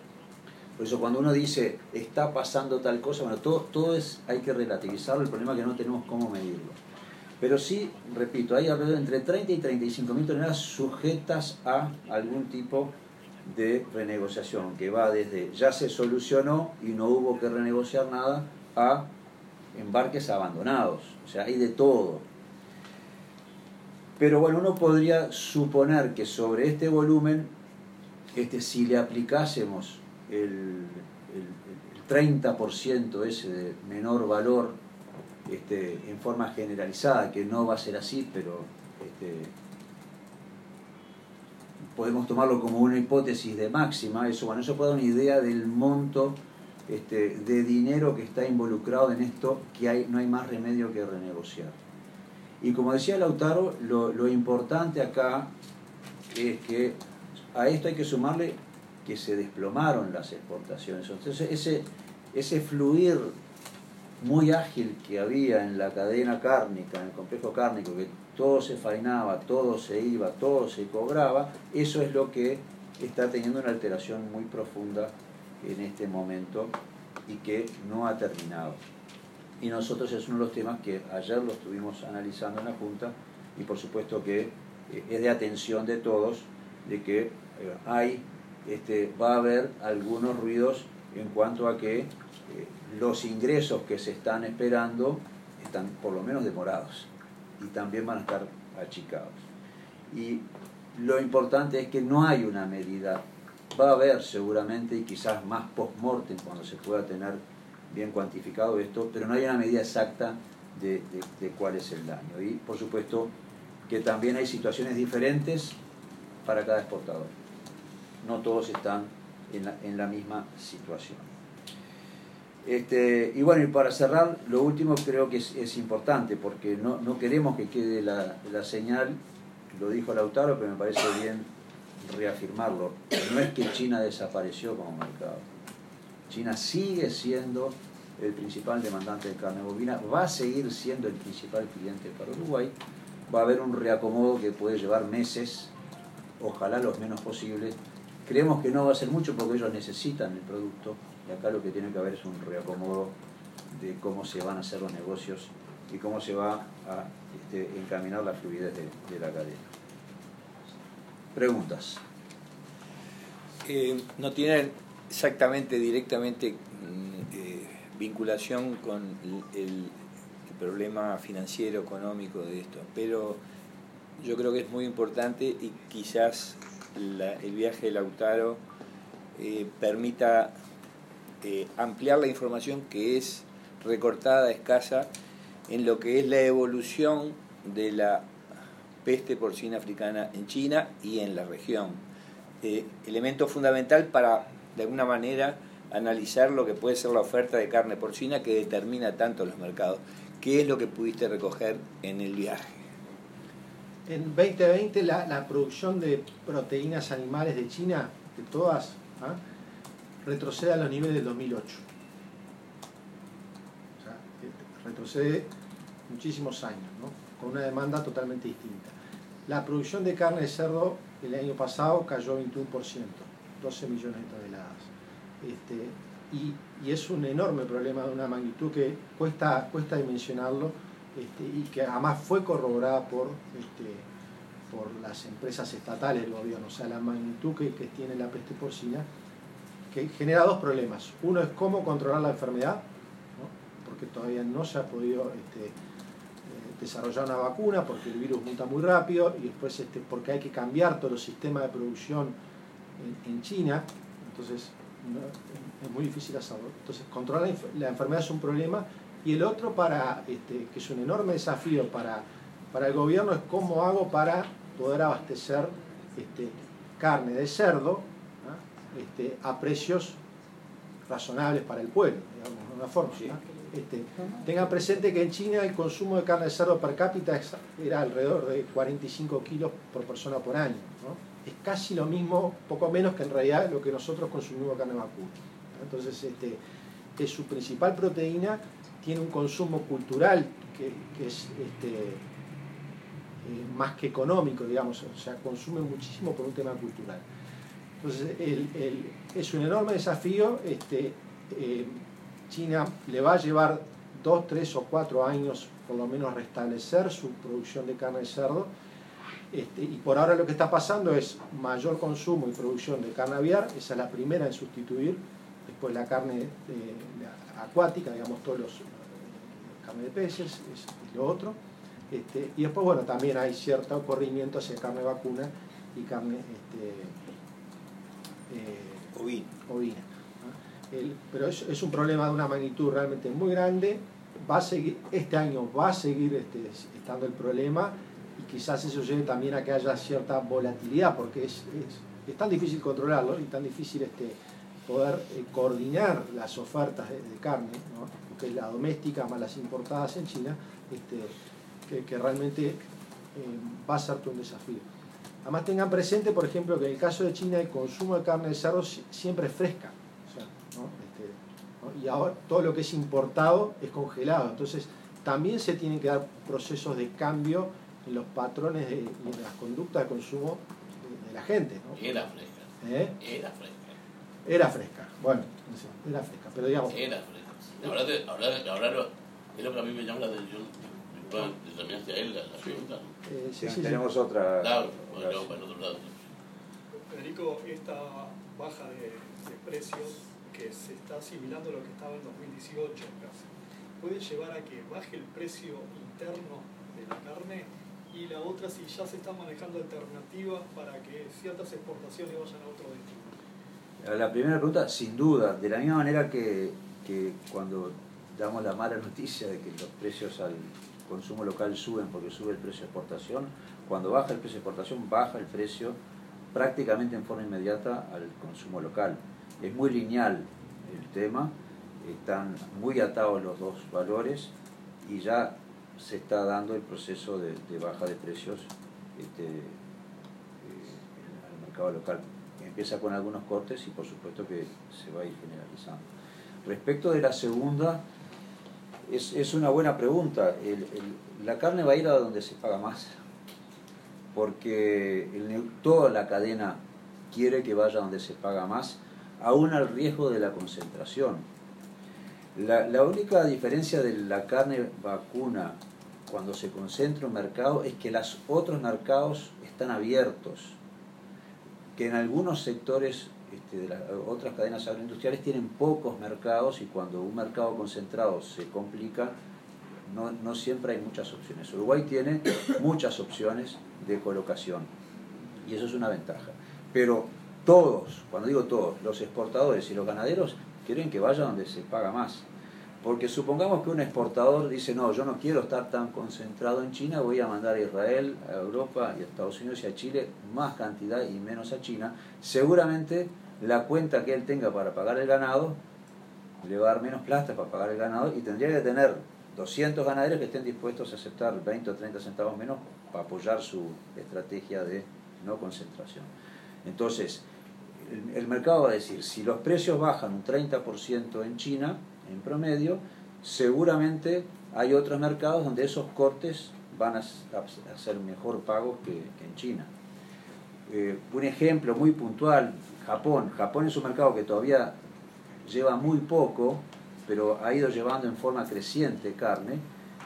Por eso cuando uno dice está pasando tal cosa, bueno, todo, todo es, hay que relativizarlo, el problema es que no tenemos cómo medirlo. Pero sí, repito, hay alrededor de entre treinta y treinta y cinco mil toneladas sujetas a algún tipo de renegociación, que va desde ya se solucionó y no hubo que renegociar nada, a embarques abandonados. O sea, hay de todo. Pero bueno, uno podría suponer que sobre este volumen, este, si le aplicásemos el, el, el treinta por ciento ese de menor valor, Este, en forma generalizada, que no va a ser así, pero este, podemos tomarlo como una hipótesis de máxima, eso, bueno, eso puede dar una idea del monto este, de dinero que está involucrado en esto, que hay, no hay más remedio que renegociar. Y como decía Lautaro, lo, lo importante acá es que a esto hay que sumarle que se desplomaron las exportaciones. Entonces ese ese fluir muy ágil que había en la cadena cárnica, en el complejo cárnico, que todo se faenaba, todo se iba, todo se cobraba, eso es lo que está teniendo una alteración muy profunda en este momento y que no ha terminado. Y nosotros es uno de los temas que ayer lo estuvimos analizando en la Junta y por supuesto que es de atención de todos, de que hay, este, va a haber algunos ruidos en cuanto a que eh, los ingresos que se están esperando están por lo menos demorados y también van a estar achicados. Y lo importante es que no hay una medida, va a haber seguramente y quizás más post-mortem cuando se pueda tener bien cuantificado esto, pero no hay una medida exacta de, de, de cuál es el daño. Y por supuesto que también hay situaciones diferentes para cada exportador. No todos están en la, en la misma situación. Este, y bueno, y para cerrar, lo último creo que es, es importante, porque no, no queremos que quede la, la señal, lo dijo Lautaro, pero me parece bien reafirmarlo. No es que China desapareció como mercado. China sigue siendo el principal demandante de carne bovina, va a seguir siendo el principal cliente para Uruguay, va a haber un reacomodo que puede llevar meses, ojalá los menos posibles. Creemos que no va a ser mucho porque ellos necesitan el producto y acá lo que tiene que haber es un reacomodo de cómo se van a hacer los negocios y cómo se va a este, encaminar la fluidez de, de la cadena. Preguntas. Eh, no tienen exactamente, directamente eh, vinculación con el, el, el problema financiero, económico de esto, pero yo creo que es muy importante y quizás la, el viaje de Lautaro eh, permita eh, ampliar la información que es recortada, escasa, en lo que es la evolución de la peste porcina africana en China y en la región. Eh, elemento fundamental para, de alguna manera, analizar lo que puede ser la oferta de carne porcina que determina tanto los mercados. ¿Qué es lo que pudiste recoger en el viaje? En veinte veinte la, la producción de proteínas animales de China, de todas, ¿ah? retrocede a los niveles del dos mil ocho. O sea, retrocede muchísimos años, ¿no? Con una demanda totalmente distinta. La producción de carne de cerdo el año pasado cayó veintiuno por ciento, doce millones de toneladas. Este, y, y es un enorme problema de una magnitud que cuesta, cuesta dimensionarlo, este, y que además fue corroborada por, este, por las empresas estatales del gobierno. O sea, la magnitud que, que tiene la peste porcina, que genera dos problemas. Uno es cómo controlar la enfermedad, ¿no? Porque todavía no se ha podido este, desarrollar una vacuna porque el virus muta muy rápido, y después este, porque hay que cambiar todo el sistema de producción en, en China, entonces no, es muy difícil hacerlo. Entonces controlar la, la enfermedad es un problema, y el otro, para, este, que es un enorme desafío para, para el gobierno, es cómo hago para poder abastecer este, carne de cerdo, ¿no? este, a precios razonables para el pueblo, digamos, de una forma, ¿no? Este, tengan presente que en China el consumo de carne de cerdo per cápita era alrededor de cuarenta y cinco kilos por persona por año, ¿no? Es casi lo mismo, poco menos que en realidad lo que nosotros consumimos de carne vacuna. Entonces, este, es su principal proteína, tiene un consumo cultural que, que es este, eh, más que económico, digamos, o sea, consume muchísimo por un tema cultural. Entonces, el, el, es un enorme desafío. Este, eh, China le va a llevar dos, tres o cuatro años por lo menos restablecer su producción de carne de cerdo, este, y por ahora lo que está pasando es mayor consumo y producción de carne aviar. Esa es la primera en sustituir, después la carne eh, la acuática, digamos, todos los eh, carne de peces, es, es lo otro, este, y después, bueno, también hay cierto corrimiento hacia carne vacuna y carne este, eh, ovina. ovina. El, pero es, es un problema de una magnitud realmente muy grande. Va a seguir, este año va a seguir este, estando el problema, y quizás eso lleve también a que haya cierta volatilidad, porque es, es, es tan difícil controlarlo y tan difícil este, poder eh, coordinar las ofertas de, de carne, ¿no? Porque es la doméstica más las importadas en China, este, que, que realmente eh, va a ser todo un desafío. Además, tengan presente, por ejemplo, que en el caso de China el consumo de carne de cerdo siempre es fresca. ¿No? Este, ¿no? y ahora todo lo que es importado es congelado. Entonces también se tienen que dar procesos de cambio en los patrones de, y en las conductas de consumo de, de la gente, ¿no? Era fresca. ¿Eh? Era fresca. Era fresca, bueno, era fresca, pero digamos... Era fresca. Ahora, te, ahora, ahora lo, es lo que a mí me llama la atención. Bueno, terminaste a él la, la pregunta. Eh, sí, sí, Tenemos sí. otra... Claro, bueno, yo para el otro lado. Federico, esta baja de, de precios que se está asimilando a lo que estaba en dos mil dieciocho casi, puede llevar a que baje el precio interno de la carne, y la otra si ya se están manejando alternativas para que ciertas exportaciones vayan a otro destino. La primera pregunta, sin duda, de la misma manera que, que cuando damos la mala noticia de que los precios al consumo local suben porque sube el precio de exportación, cuando baja el precio de exportación baja el precio prácticamente en forma inmediata al consumo local. Es muy lineal el tema, están muy atados los dos valores y ya se está dando el proceso de, de baja de precios este, eh, al mercado local. Empieza con algunos cortes y por supuesto que se va a ir generalizando. Respecto de la segunda, es, es una buena pregunta. El, el, la carne va a ir a donde se paga más, porque el, toda la cadena quiere que vaya donde se paga más, aún al riesgo de la concentración. La, la única diferencia de la carne vacuna cuando se concentra un mercado es que los otros mercados están abiertos, que en algunos sectores este, de las otras cadenas agroindustriales tienen pocos mercados, y cuando un mercado concentrado se complica, no, no siempre hay muchas opciones. Uruguay tiene muchas opciones de colocación y eso es una ventaja. Pero todos, cuando digo todos, los exportadores y los ganaderos quieren que vaya donde se paga más. Porque supongamos que un exportador dice, no, yo no quiero estar tan concentrado en China, voy a mandar a Israel, a Europa y a Estados Unidos y a Chile más cantidad y menos a China. Seguramente la cuenta que él tenga para pagar el ganado le va a dar menos plata para pagar el ganado, y tendría que tener doscientos ganaderos que estén dispuestos a aceptar veinte o treinta centavos menos para apoyar su estrategia de no concentración. Entonces, el, el mercado va a decir, si los precios bajan un treinta por ciento en China, en promedio, seguramente hay otros mercados donde esos cortes van a ser mejor pagos que, que en China. Eh, un ejemplo muy puntual, Japón. Japón es un mercado que todavía lleva muy poco, pero ha ido llevando en forma creciente carne.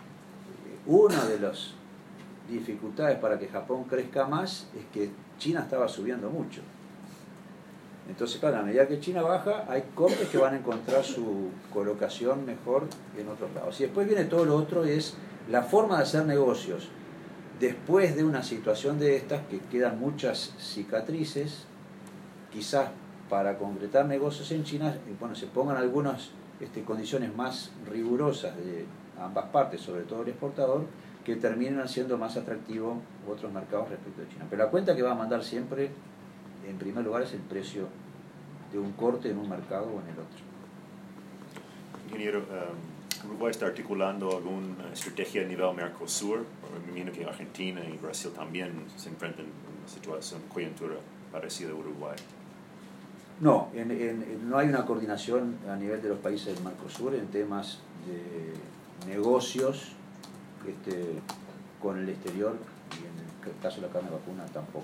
Una de las dificultades para que Japón crezca más es que China estaba subiendo mucho. Entonces, claro, a medida que China baja, hay cortes que van a encontrar su colocación mejor en otros lados. Y después viene todo lo otro, es la forma de hacer negocios. Después de una situación de estas, que quedan muchas cicatrices, quizás para concretar negocios en China, bueno, se pongan algunas este, condiciones más rigurosas de ambas partes, sobre todo el exportador, que terminen haciendo más atractivos otros mercados respecto de China. Pero la cuenta que va a mandar siempre, en primer lugar, es el precio de un corte en un mercado o en el otro. Ingeniero, um, ¿Uruguay está articulando alguna estrategia a nivel Mercosur? Me imagino que Argentina y Brasil también se enfrentan a una situación, coyuntura parecida a Uruguay. No, en, en, no hay una coordinación a nivel de los países del Mercosur en temas de negocios este, con el exterior, y en el caso de la carne vacuna tampoco.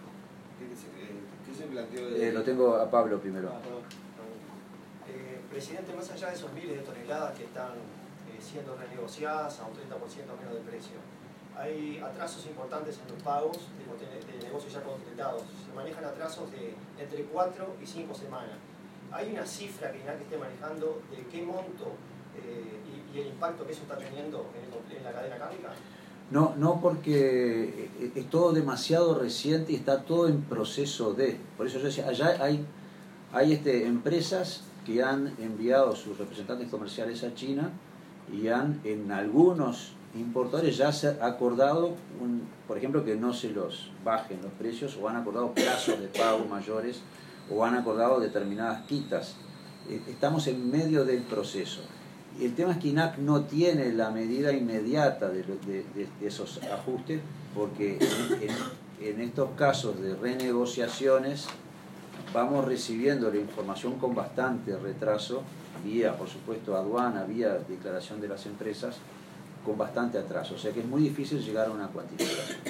¿Qué se planteó de... Eh, lo tengo a Pablo primero. Ah, perdón. Eh, presidente, más allá de esos miles de toneladas que están eh, siendo renegociadas a un treinta por ciento menos de precio, hay atrasos importantes en los pagos de, de negocios ya concretados. Se manejan atrasos de entre cuatro y cinco semanas. ¿Hay una cifra que INAC esté manejando de qué monto eh, y, y el impacto que eso está teniendo en, el, en la cadena cárnica? No, no, porque es todo demasiado reciente y está todo en proceso de... Por eso yo decía, allá hay, hay este, empresas que han enviado sus representantes comerciales a China y han, en algunos importadores ya se ha acordado, un, por ejemplo, que no se los bajen los precios, o han acordado plazos de pago mayores, o han acordado determinadas quitas. Estamos en medio del proceso. El tema es que INAC no tiene la medida inmediata de, de, de esos ajustes, porque en, en, en estos casos de renegociaciones vamos recibiendo la información con bastante retraso, vía, por supuesto, aduana, vía declaración de las empresas, con bastante atraso. O sea que es muy difícil llegar a una cuantificación.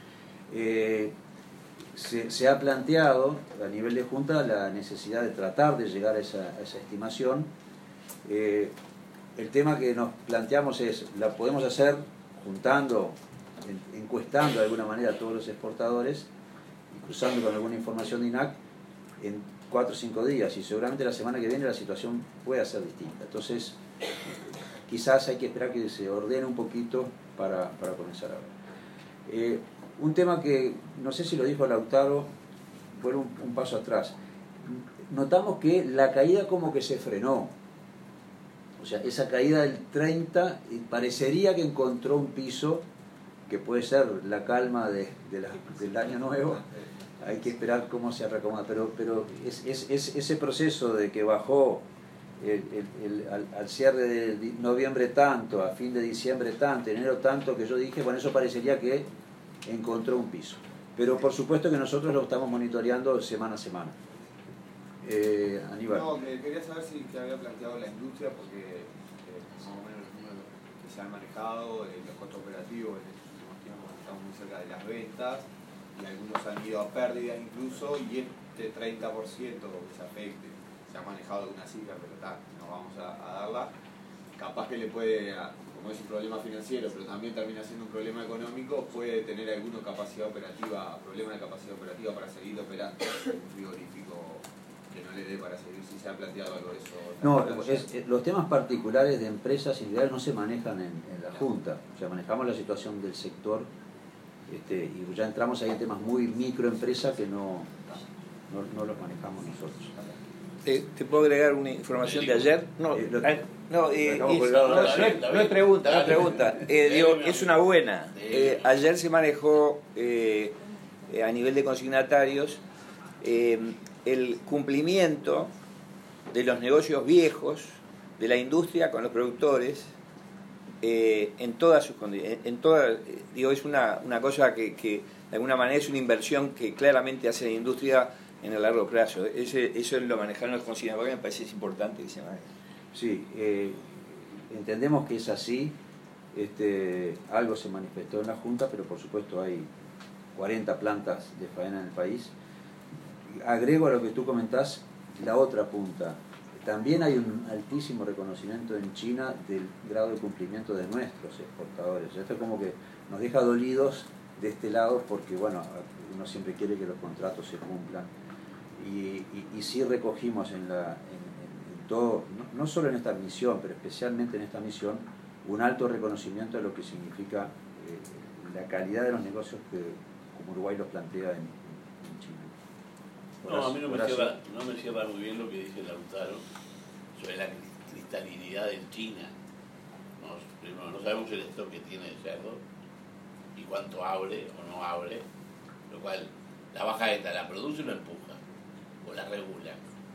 Eh, se, se ha planteado a nivel de Junta la necesidad de tratar de llegar a esa, a esa estimación. Eh, el tema que nos planteamos es, ¿la podemos hacer juntando, en, encuestando de alguna manera a todos los exportadores y cruzando con alguna información de I N A C en cuatro o cinco días? Y seguramente la semana que viene la situación pueda ser distinta. Entonces, quizás hay que esperar que se ordene un poquito para, para comenzar a ver. Eh, un tema que, no sé si lo dijo Lautaro, fue un, un paso atrás. Notamos que la caída como que se frenó. O sea, esa caída del treinta parecería que encontró un piso que puede ser la calma de, de la, del año nuevo. Hay que esperar cómo se recomoda. Pero, pero es, es, es ese proceso de que bajó el, el, el, al, al cierre de noviembre tanto, a fin de diciembre tanto, enero tanto, que yo dije, bueno, eso parecería que encontró un piso. Pero por supuesto que nosotros lo estamos monitoreando semana a semana. Eh, Aníbal. No, me quería saber si que había planteado la industria, porque eh, más o menos los números que se han manejado, eh, los costos operativos en estos últimos tiempos estamos muy cerca de las ventas, y algunos han ido a pérdidas incluso, y este treinta por ciento que se afecte, se ha manejado una cifra, pero tal, no vamos a, a darla, capaz que le puede, como es un problema financiero, pero también termina siendo un problema económico, puede tener alguna capacidad operativa, problema de capacidad operativa para seguir operando un frigorífico que no le dé para seguir, si se ha planteado algo de eso. No, es, es, los temas particulares de empresas individuales no se manejan en, en la Junta. O sea, manejamos la situación del sector, este, y ya entramos ahí en temas muy microempresa que no, no, no los manejamos nosotros. ¿Te, ¿Te puedo agregar una información de ayer? No, Eh, lo- eh, no, eh, lo acabo es- colgado. no, no es- no es pregunta, no es pregunta. Eh, digo, es una buena. Eh, ayer se manejó eh, eh, a nivel de consignatarios eh, el cumplimiento de los negocios viejos de la industria con los productores eh, en todas sus condiciones. En toda, digo, es una, una cosa que, que de alguna manera es una inversión que claramente hace la industria en el largo plazo. Ese, eso lo manejaron los consignadores, me parece que es importante que se maneje. Sí, eh, entendemos que es así. Este, algo se manifestó en la Junta, pero por supuesto hay cuarenta plantas de faena en el país. Agrego a lo que tú comentás la otra punta. También hay un altísimo reconocimiento en China del grado de cumplimiento de nuestros exportadores. Esto es como que nos deja dolidos de este lado, porque bueno, uno siempre quiere que los contratos se cumplan. Y, y, y sí recogimos en, la, en, en, en todo, no, no solo en esta misión, pero especialmente en esta misión, un alto reconocimiento de lo que significa eh, la calidad de los negocios que como Uruguay los plantea en, en China. No, a mí no me, cierra, no me cierra muy bien lo que dice Lautaro sobre la cristalinidad en China. No, primero, no sabemos el stock que tiene de cerdo y cuánto abre o no abre, lo cual la baja venta la produce o la empuja, o la regula.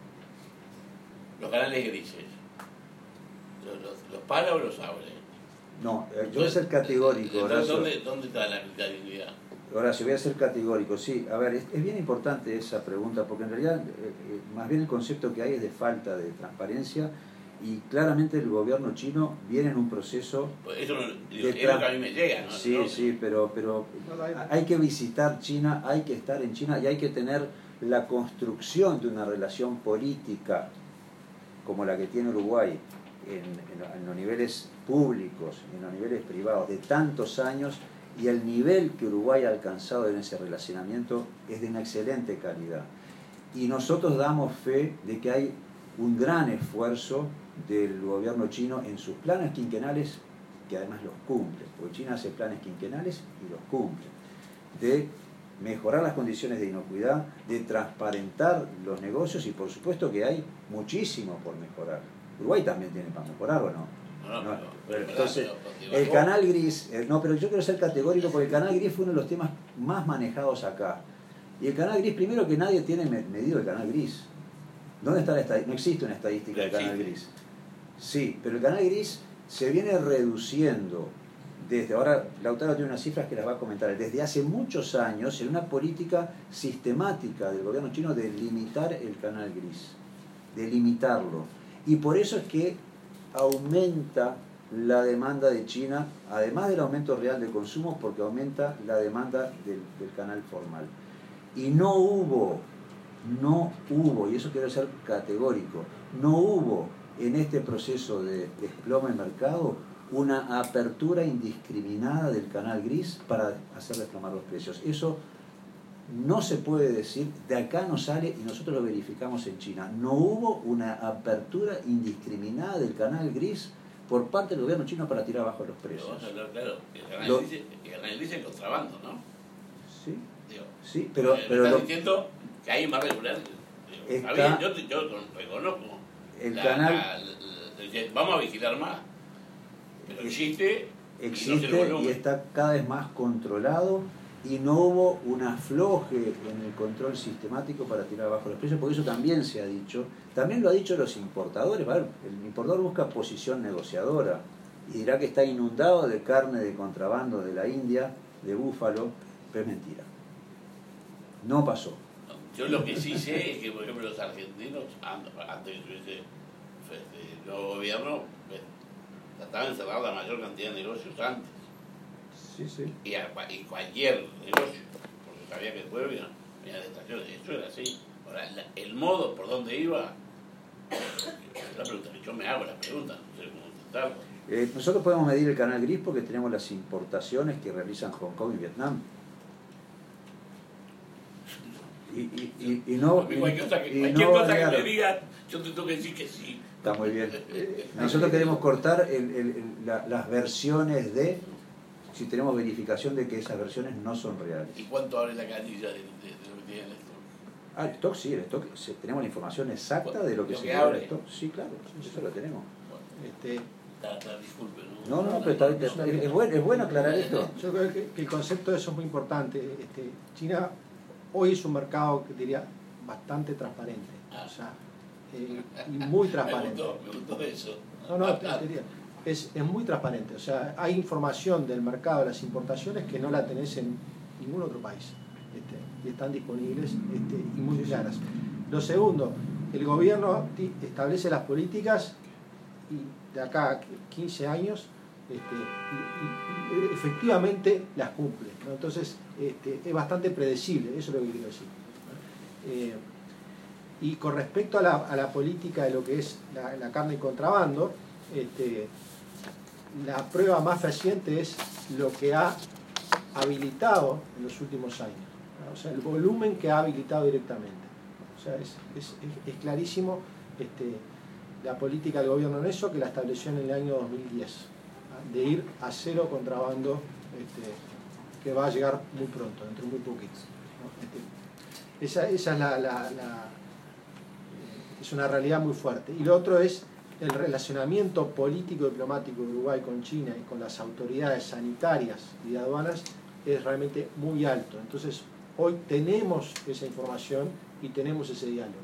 Los canales grises, ¿los, los, los para o los abre? No, eh, yo voy a ser categórico, Entonces, Horacio. ¿dónde, ¿dónde está la cristalinidad? Horacio, voy a ser categórico, sí. A ver, es, es bien importante esa pregunta, porque en realidad, eh, eh, más bien el concepto que hay es de falta de transparencia, y claramente el gobierno chino viene en un proceso... Pues eso no, digo, de es lo que a mí me llega, ¿no? Sí, No, sí, pero, pero No, hay- hay que visitar China, hay que estar en China y hay que tener la construcción de una relación política como la que tiene Uruguay en, en, en los niveles públicos, en los niveles privados, de tantos años, y el nivel que Uruguay ha alcanzado en ese relacionamiento es de una excelente calidad. Y nosotros damos fe de que hay un gran esfuerzo del gobierno chino en sus planes quinquenales, que además los cumple, porque China hace planes quinquenales y los cumple, de mejorar las condiciones de inocuidad, de transparentar los negocios, y por supuesto que hay muchísimo por mejorar. Uruguay también tiene para mejorar, ¿o no? No, no, No, pero- pero pero- entonces, pero- el canal gris, eh, no, pero yo quiero ser categórico, porque el canal gris fue uno de los temas más manejados acá. Y el canal gris, primero que nadie tiene me- medido el canal gris. ¿Dónde está la estadística? No existe una estadística No del canal existe. gris. Sí, pero el canal gris se viene reduciendo desde ahora, Lautaro tiene unas cifras que las va a comentar, desde hace muchos años en una política sistemática del gobierno chino de limitar el canal gris, de limitarlo. Y por eso es que aumenta la demanda de China, además del aumento real de consumo, porque aumenta la demanda del, del canal formal. Y no hubo, no hubo, y eso quiero ser categórico, no hubo en este proceso de desplome del mercado una apertura indiscriminada del canal gris para hacer desplomar los precios. Eso no se puede decir, de acá no sale y nosotros lo verificamos en China. No hubo una apertura indiscriminada del canal gris por parte del gobierno chino para tirar abajo los precios. Pero vamos a hablar claro, el canal Lo, gris, el canal gris es contrabando, ¿no? Sí, Digo, sí, pero... me pero estás lo, diciendo que hay más regular. Está bien, yo, yo reconozco. El la, canal... la, la, la, vamos a vigilar más. Pero existe... Existe y, no y está cada vez más controlado y no hubo un afloje en el control sistemático para tirar abajo los precios, porque eso también se ha dicho, también lo ha dicho los importadores. A ver, el importador busca posición negociadora y dirá que está inundado de carne de contrabando de la India, de búfalo, pero es mentira. No pasó. Yo lo que sí sé es que, por ejemplo, los argentinos, antes de que tuviese el nuevo gobierno, trataban de cerrar la mayor cantidad de negocios antes. Sí, sí. Y, a, y cualquier negocio, porque sabía que el pueblo venía de estaciones. Eso era así. Ahora, la, el modo por donde iba, es la pregunta que yo me hago, la pregunta, no sé cómo contestarlo. Eh, nosotros podemos medir el canal gris porque tenemos las importaciones que realizan Hong Kong y Vietnam. Y, y, y, y no, y, cualquier cosa que, y cualquier no cosa que agregar, me digan, yo te tengo que decir que sí. Está muy bien. Nosotros queremos cortar el, el, el, la, las versiones de, si tenemos verificación de que esas versiones no son reales. ¿Y cuánto abre la canilla de, de, de lo que tiene el stock? Ah, el stock sí, el stock, tenemos la información exacta de lo que lo se que abre abre. el stock. Sí, claro, eso lo tenemos. Bueno, Este, está, está, disculpe, ¿no? No, no, pero está, está, es, bueno, es bueno aclarar esto. Yo creo que, que el concepto de eso es muy importante. Este, China hoy es un mercado que diría bastante transparente, o sea, eh, y muy transparente. Me gustó, me gustó eso. No, no, te, te diría, es, es muy transparente, o sea, hay información del mercado de las importaciones que no la tenés en ningún otro país, este, y están disponibles este, y muy claras. Lo segundo, el gobierno establece las políticas y de acá a quince años este, y, y, y efectivamente las cumple, ¿no? Entonces este, es bastante predecible, eso es lo que quiero decir. Eh, y con respecto a la, a la política de lo que es la, la carne y contrabando, este, la prueba más fehaciente es lo que ha habilitado en los últimos años, ¿no? O sea, el volumen que ha habilitado directamente. O sea, es, es, es clarísimo este, la política del gobierno en eso, que la estableció en el año dos mil diez, ¿no? De ir a cero contrabando, este, que va a llegar muy pronto, dentro de muy poquito, ¿no? Este, esa, esa es la, la, la es una realidad muy fuerte. Y lo otro es el relacionamiento político-diplomático de Uruguay con China y con las autoridades sanitarias y de aduanas es realmente muy alto. Entonces, hoy tenemos esa información y tenemos ese diálogo,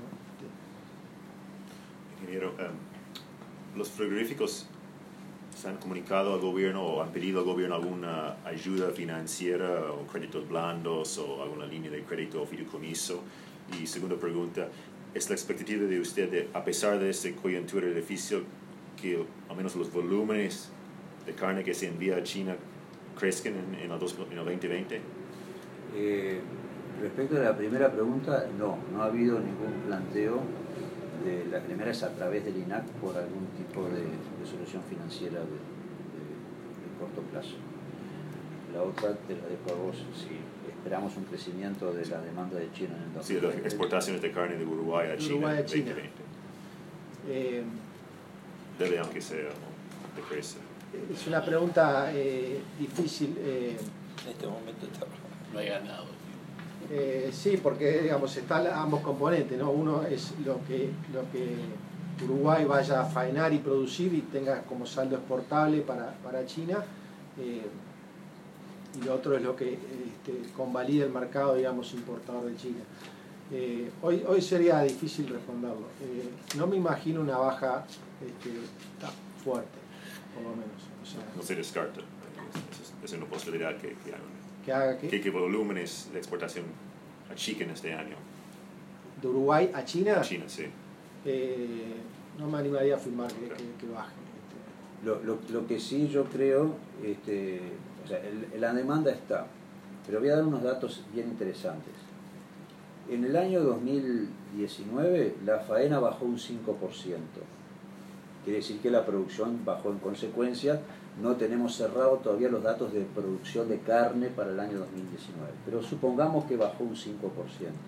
¿no? Ingeniero, um, ¿los frigoríficos se han comunicado al gobierno o han pedido al gobierno alguna ayuda financiera o créditos blandos o alguna línea de crédito o fideicomiso? Y segunda pregunta, ¿es la expectativa de usted, de, a pesar de esta coyuntura difícil, que al menos los volúmenes de carne que se envía a China crezcan en, en, el, dos, en el veinte veinte? Eh, respecto a la primera pregunta, no, no ha habido ningún planteo. De la primera es a través del I N A C por algún tipo de, de solución financiera de, de, de corto plazo. La otra te la dejo a vos, si esperamos un crecimiento de la demanda de China en el dos mil veinte. Sí, las exportaciones de carne de Uruguay a China Uruguay a en China. veinte veinte. Eh, Debe, aunque sea, decrecer. es una pregunta eh, difícil. Eh, En este momento está... No hay ganado. Eh, sí, porque digamos están ambos componentes, ¿no? Uno es lo que, lo que Uruguay vaya a faenar y producir y tenga como saldo exportable para, para China, eh, y lo otro es lo que este, convalida el mercado, digamos, importador de China. Eh, hoy, hoy sería difícil responderlo. Eh, no me imagino una baja este, tan fuerte, por lo menos. O sea, No se descarta. Esa es, es una posibilidad que, que, hagan, ¿Que haga qué? que, que volúmenes de exportación achiquen este año. ¿De Uruguay a China? A China, sí. Eh, no me animaría a afirmar que, que, que baje. Este. Lo, lo, lo que sí yo creo, este, o sea, el, la demanda está, pero voy a dar unos datos bien interesantes. En el año dos mil diecinueve la faena bajó un cinco por ciento. Quiere decir que la producción bajó en consecuencia. No tenemos cerrado todavía los datos de producción de carne para el año dos mil diecinueve, pero supongamos que bajó un cinco por ciento.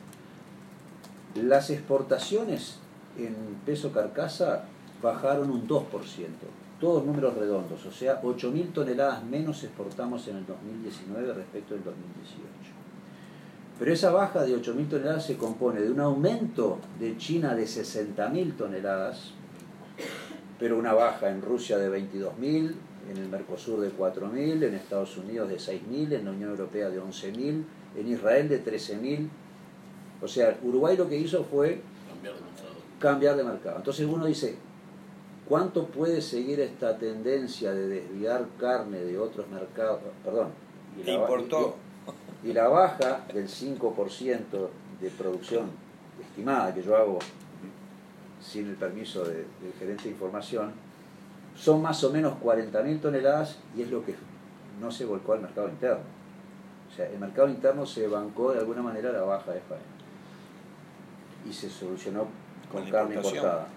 Las exportaciones en peso carcasa bajaron un dos por ciento. Todos números redondos, o sea, ocho mil toneladas menos exportamos en el dos mil diecinueve respecto del dos mil dieciocho. Pero esa baja de ocho mil toneladas se compone de un aumento de China de sesenta mil toneladas, pero una baja en Rusia de veintidós mil, en el Mercosur de cuatro mil, en Estados Unidos de seis mil, en la Unión Europea de once mil, en Israel de trece mil. O sea, Uruguay lo que hizo fue cambiar de mercado. cambiar de mercado. Entonces uno dice, ¿cuánto puede seguir esta tendencia de desviar carne de otros mercados? Perdón. Y ¿Qué la, importó? Y, y la baja del cinco por ciento de producción estimada que yo hago sin el permiso de, del gerente de información, son más o menos cuarenta mil toneladas y es lo que no se volcó al mercado interno. O sea, el mercado interno se bancó de alguna manera la baja de faena y se solucionó con, con carne importada.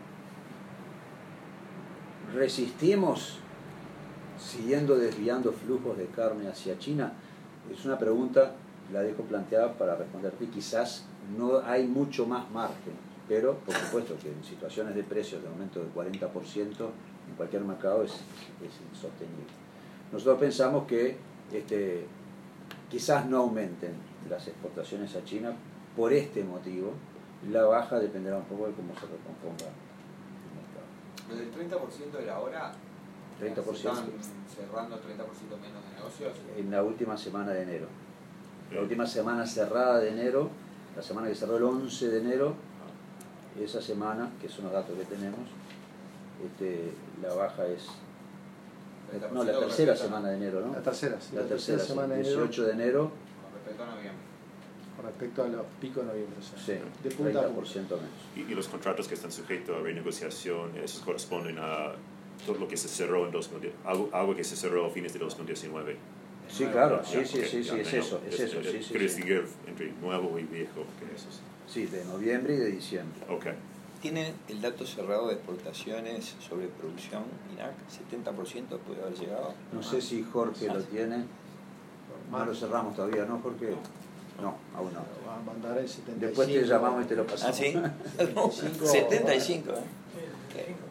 ¿Resistimos siguiendo desviando flujos de carne hacia China? Es una pregunta, la dejo planteada para responderte. Quizás no hay mucho más margen, pero por supuesto que en situaciones de precios de aumento del cuarenta por ciento en cualquier mercado es, es insostenible. Nosotros pensamos que este, quizás no aumenten las exportaciones a China por este motivo. La baja dependerá un poco de cómo se recomponga el mercado. Lo del treinta por ciento de la hora, treinta por ciento. ¿están cerrando treinta por ciento menos de negocios? En la última semana de enero. La última semana cerrada de enero, la semana que cerró el once de enero, esa semana, que son los datos que tenemos, este, la baja es... No, la tercera semana de enero, ¿no? La tercera, sí. La, la tercera, tercera semana de enero. dieciocho de enero. Con respecto a noviembre. Con respecto a los picos de noviembre. O sea, sí, de punta treinta por ciento menos. Y, y los contratos que están sujetos a renegociación, esos corresponden a todo lo que se cerró en dos mil diez, algo, algo que se cerró a fines de dos mil diecinueve. Sí, claro, sí, Ya, sí, okay, sí, ya, sí, es no, eso, es, es eso, sí, sí. Quiero sí. distinguir entre nuevo y viejo, que eso es. Sí, de noviembre y de diciembre. Ok. ¿Tiene el dato cerrado de exportaciones sobre producción I N A C? ¿setenta por ciento puede haber llegado? No sé si Jorge lo tiene. No lo cerramos todavía, ¿no, Jorge? No, aún no. Va a mandar el setenta y cinco. Después te llamamos y te lo pasamos. ¿Ah, sí? setenta y cinco, ¿eh?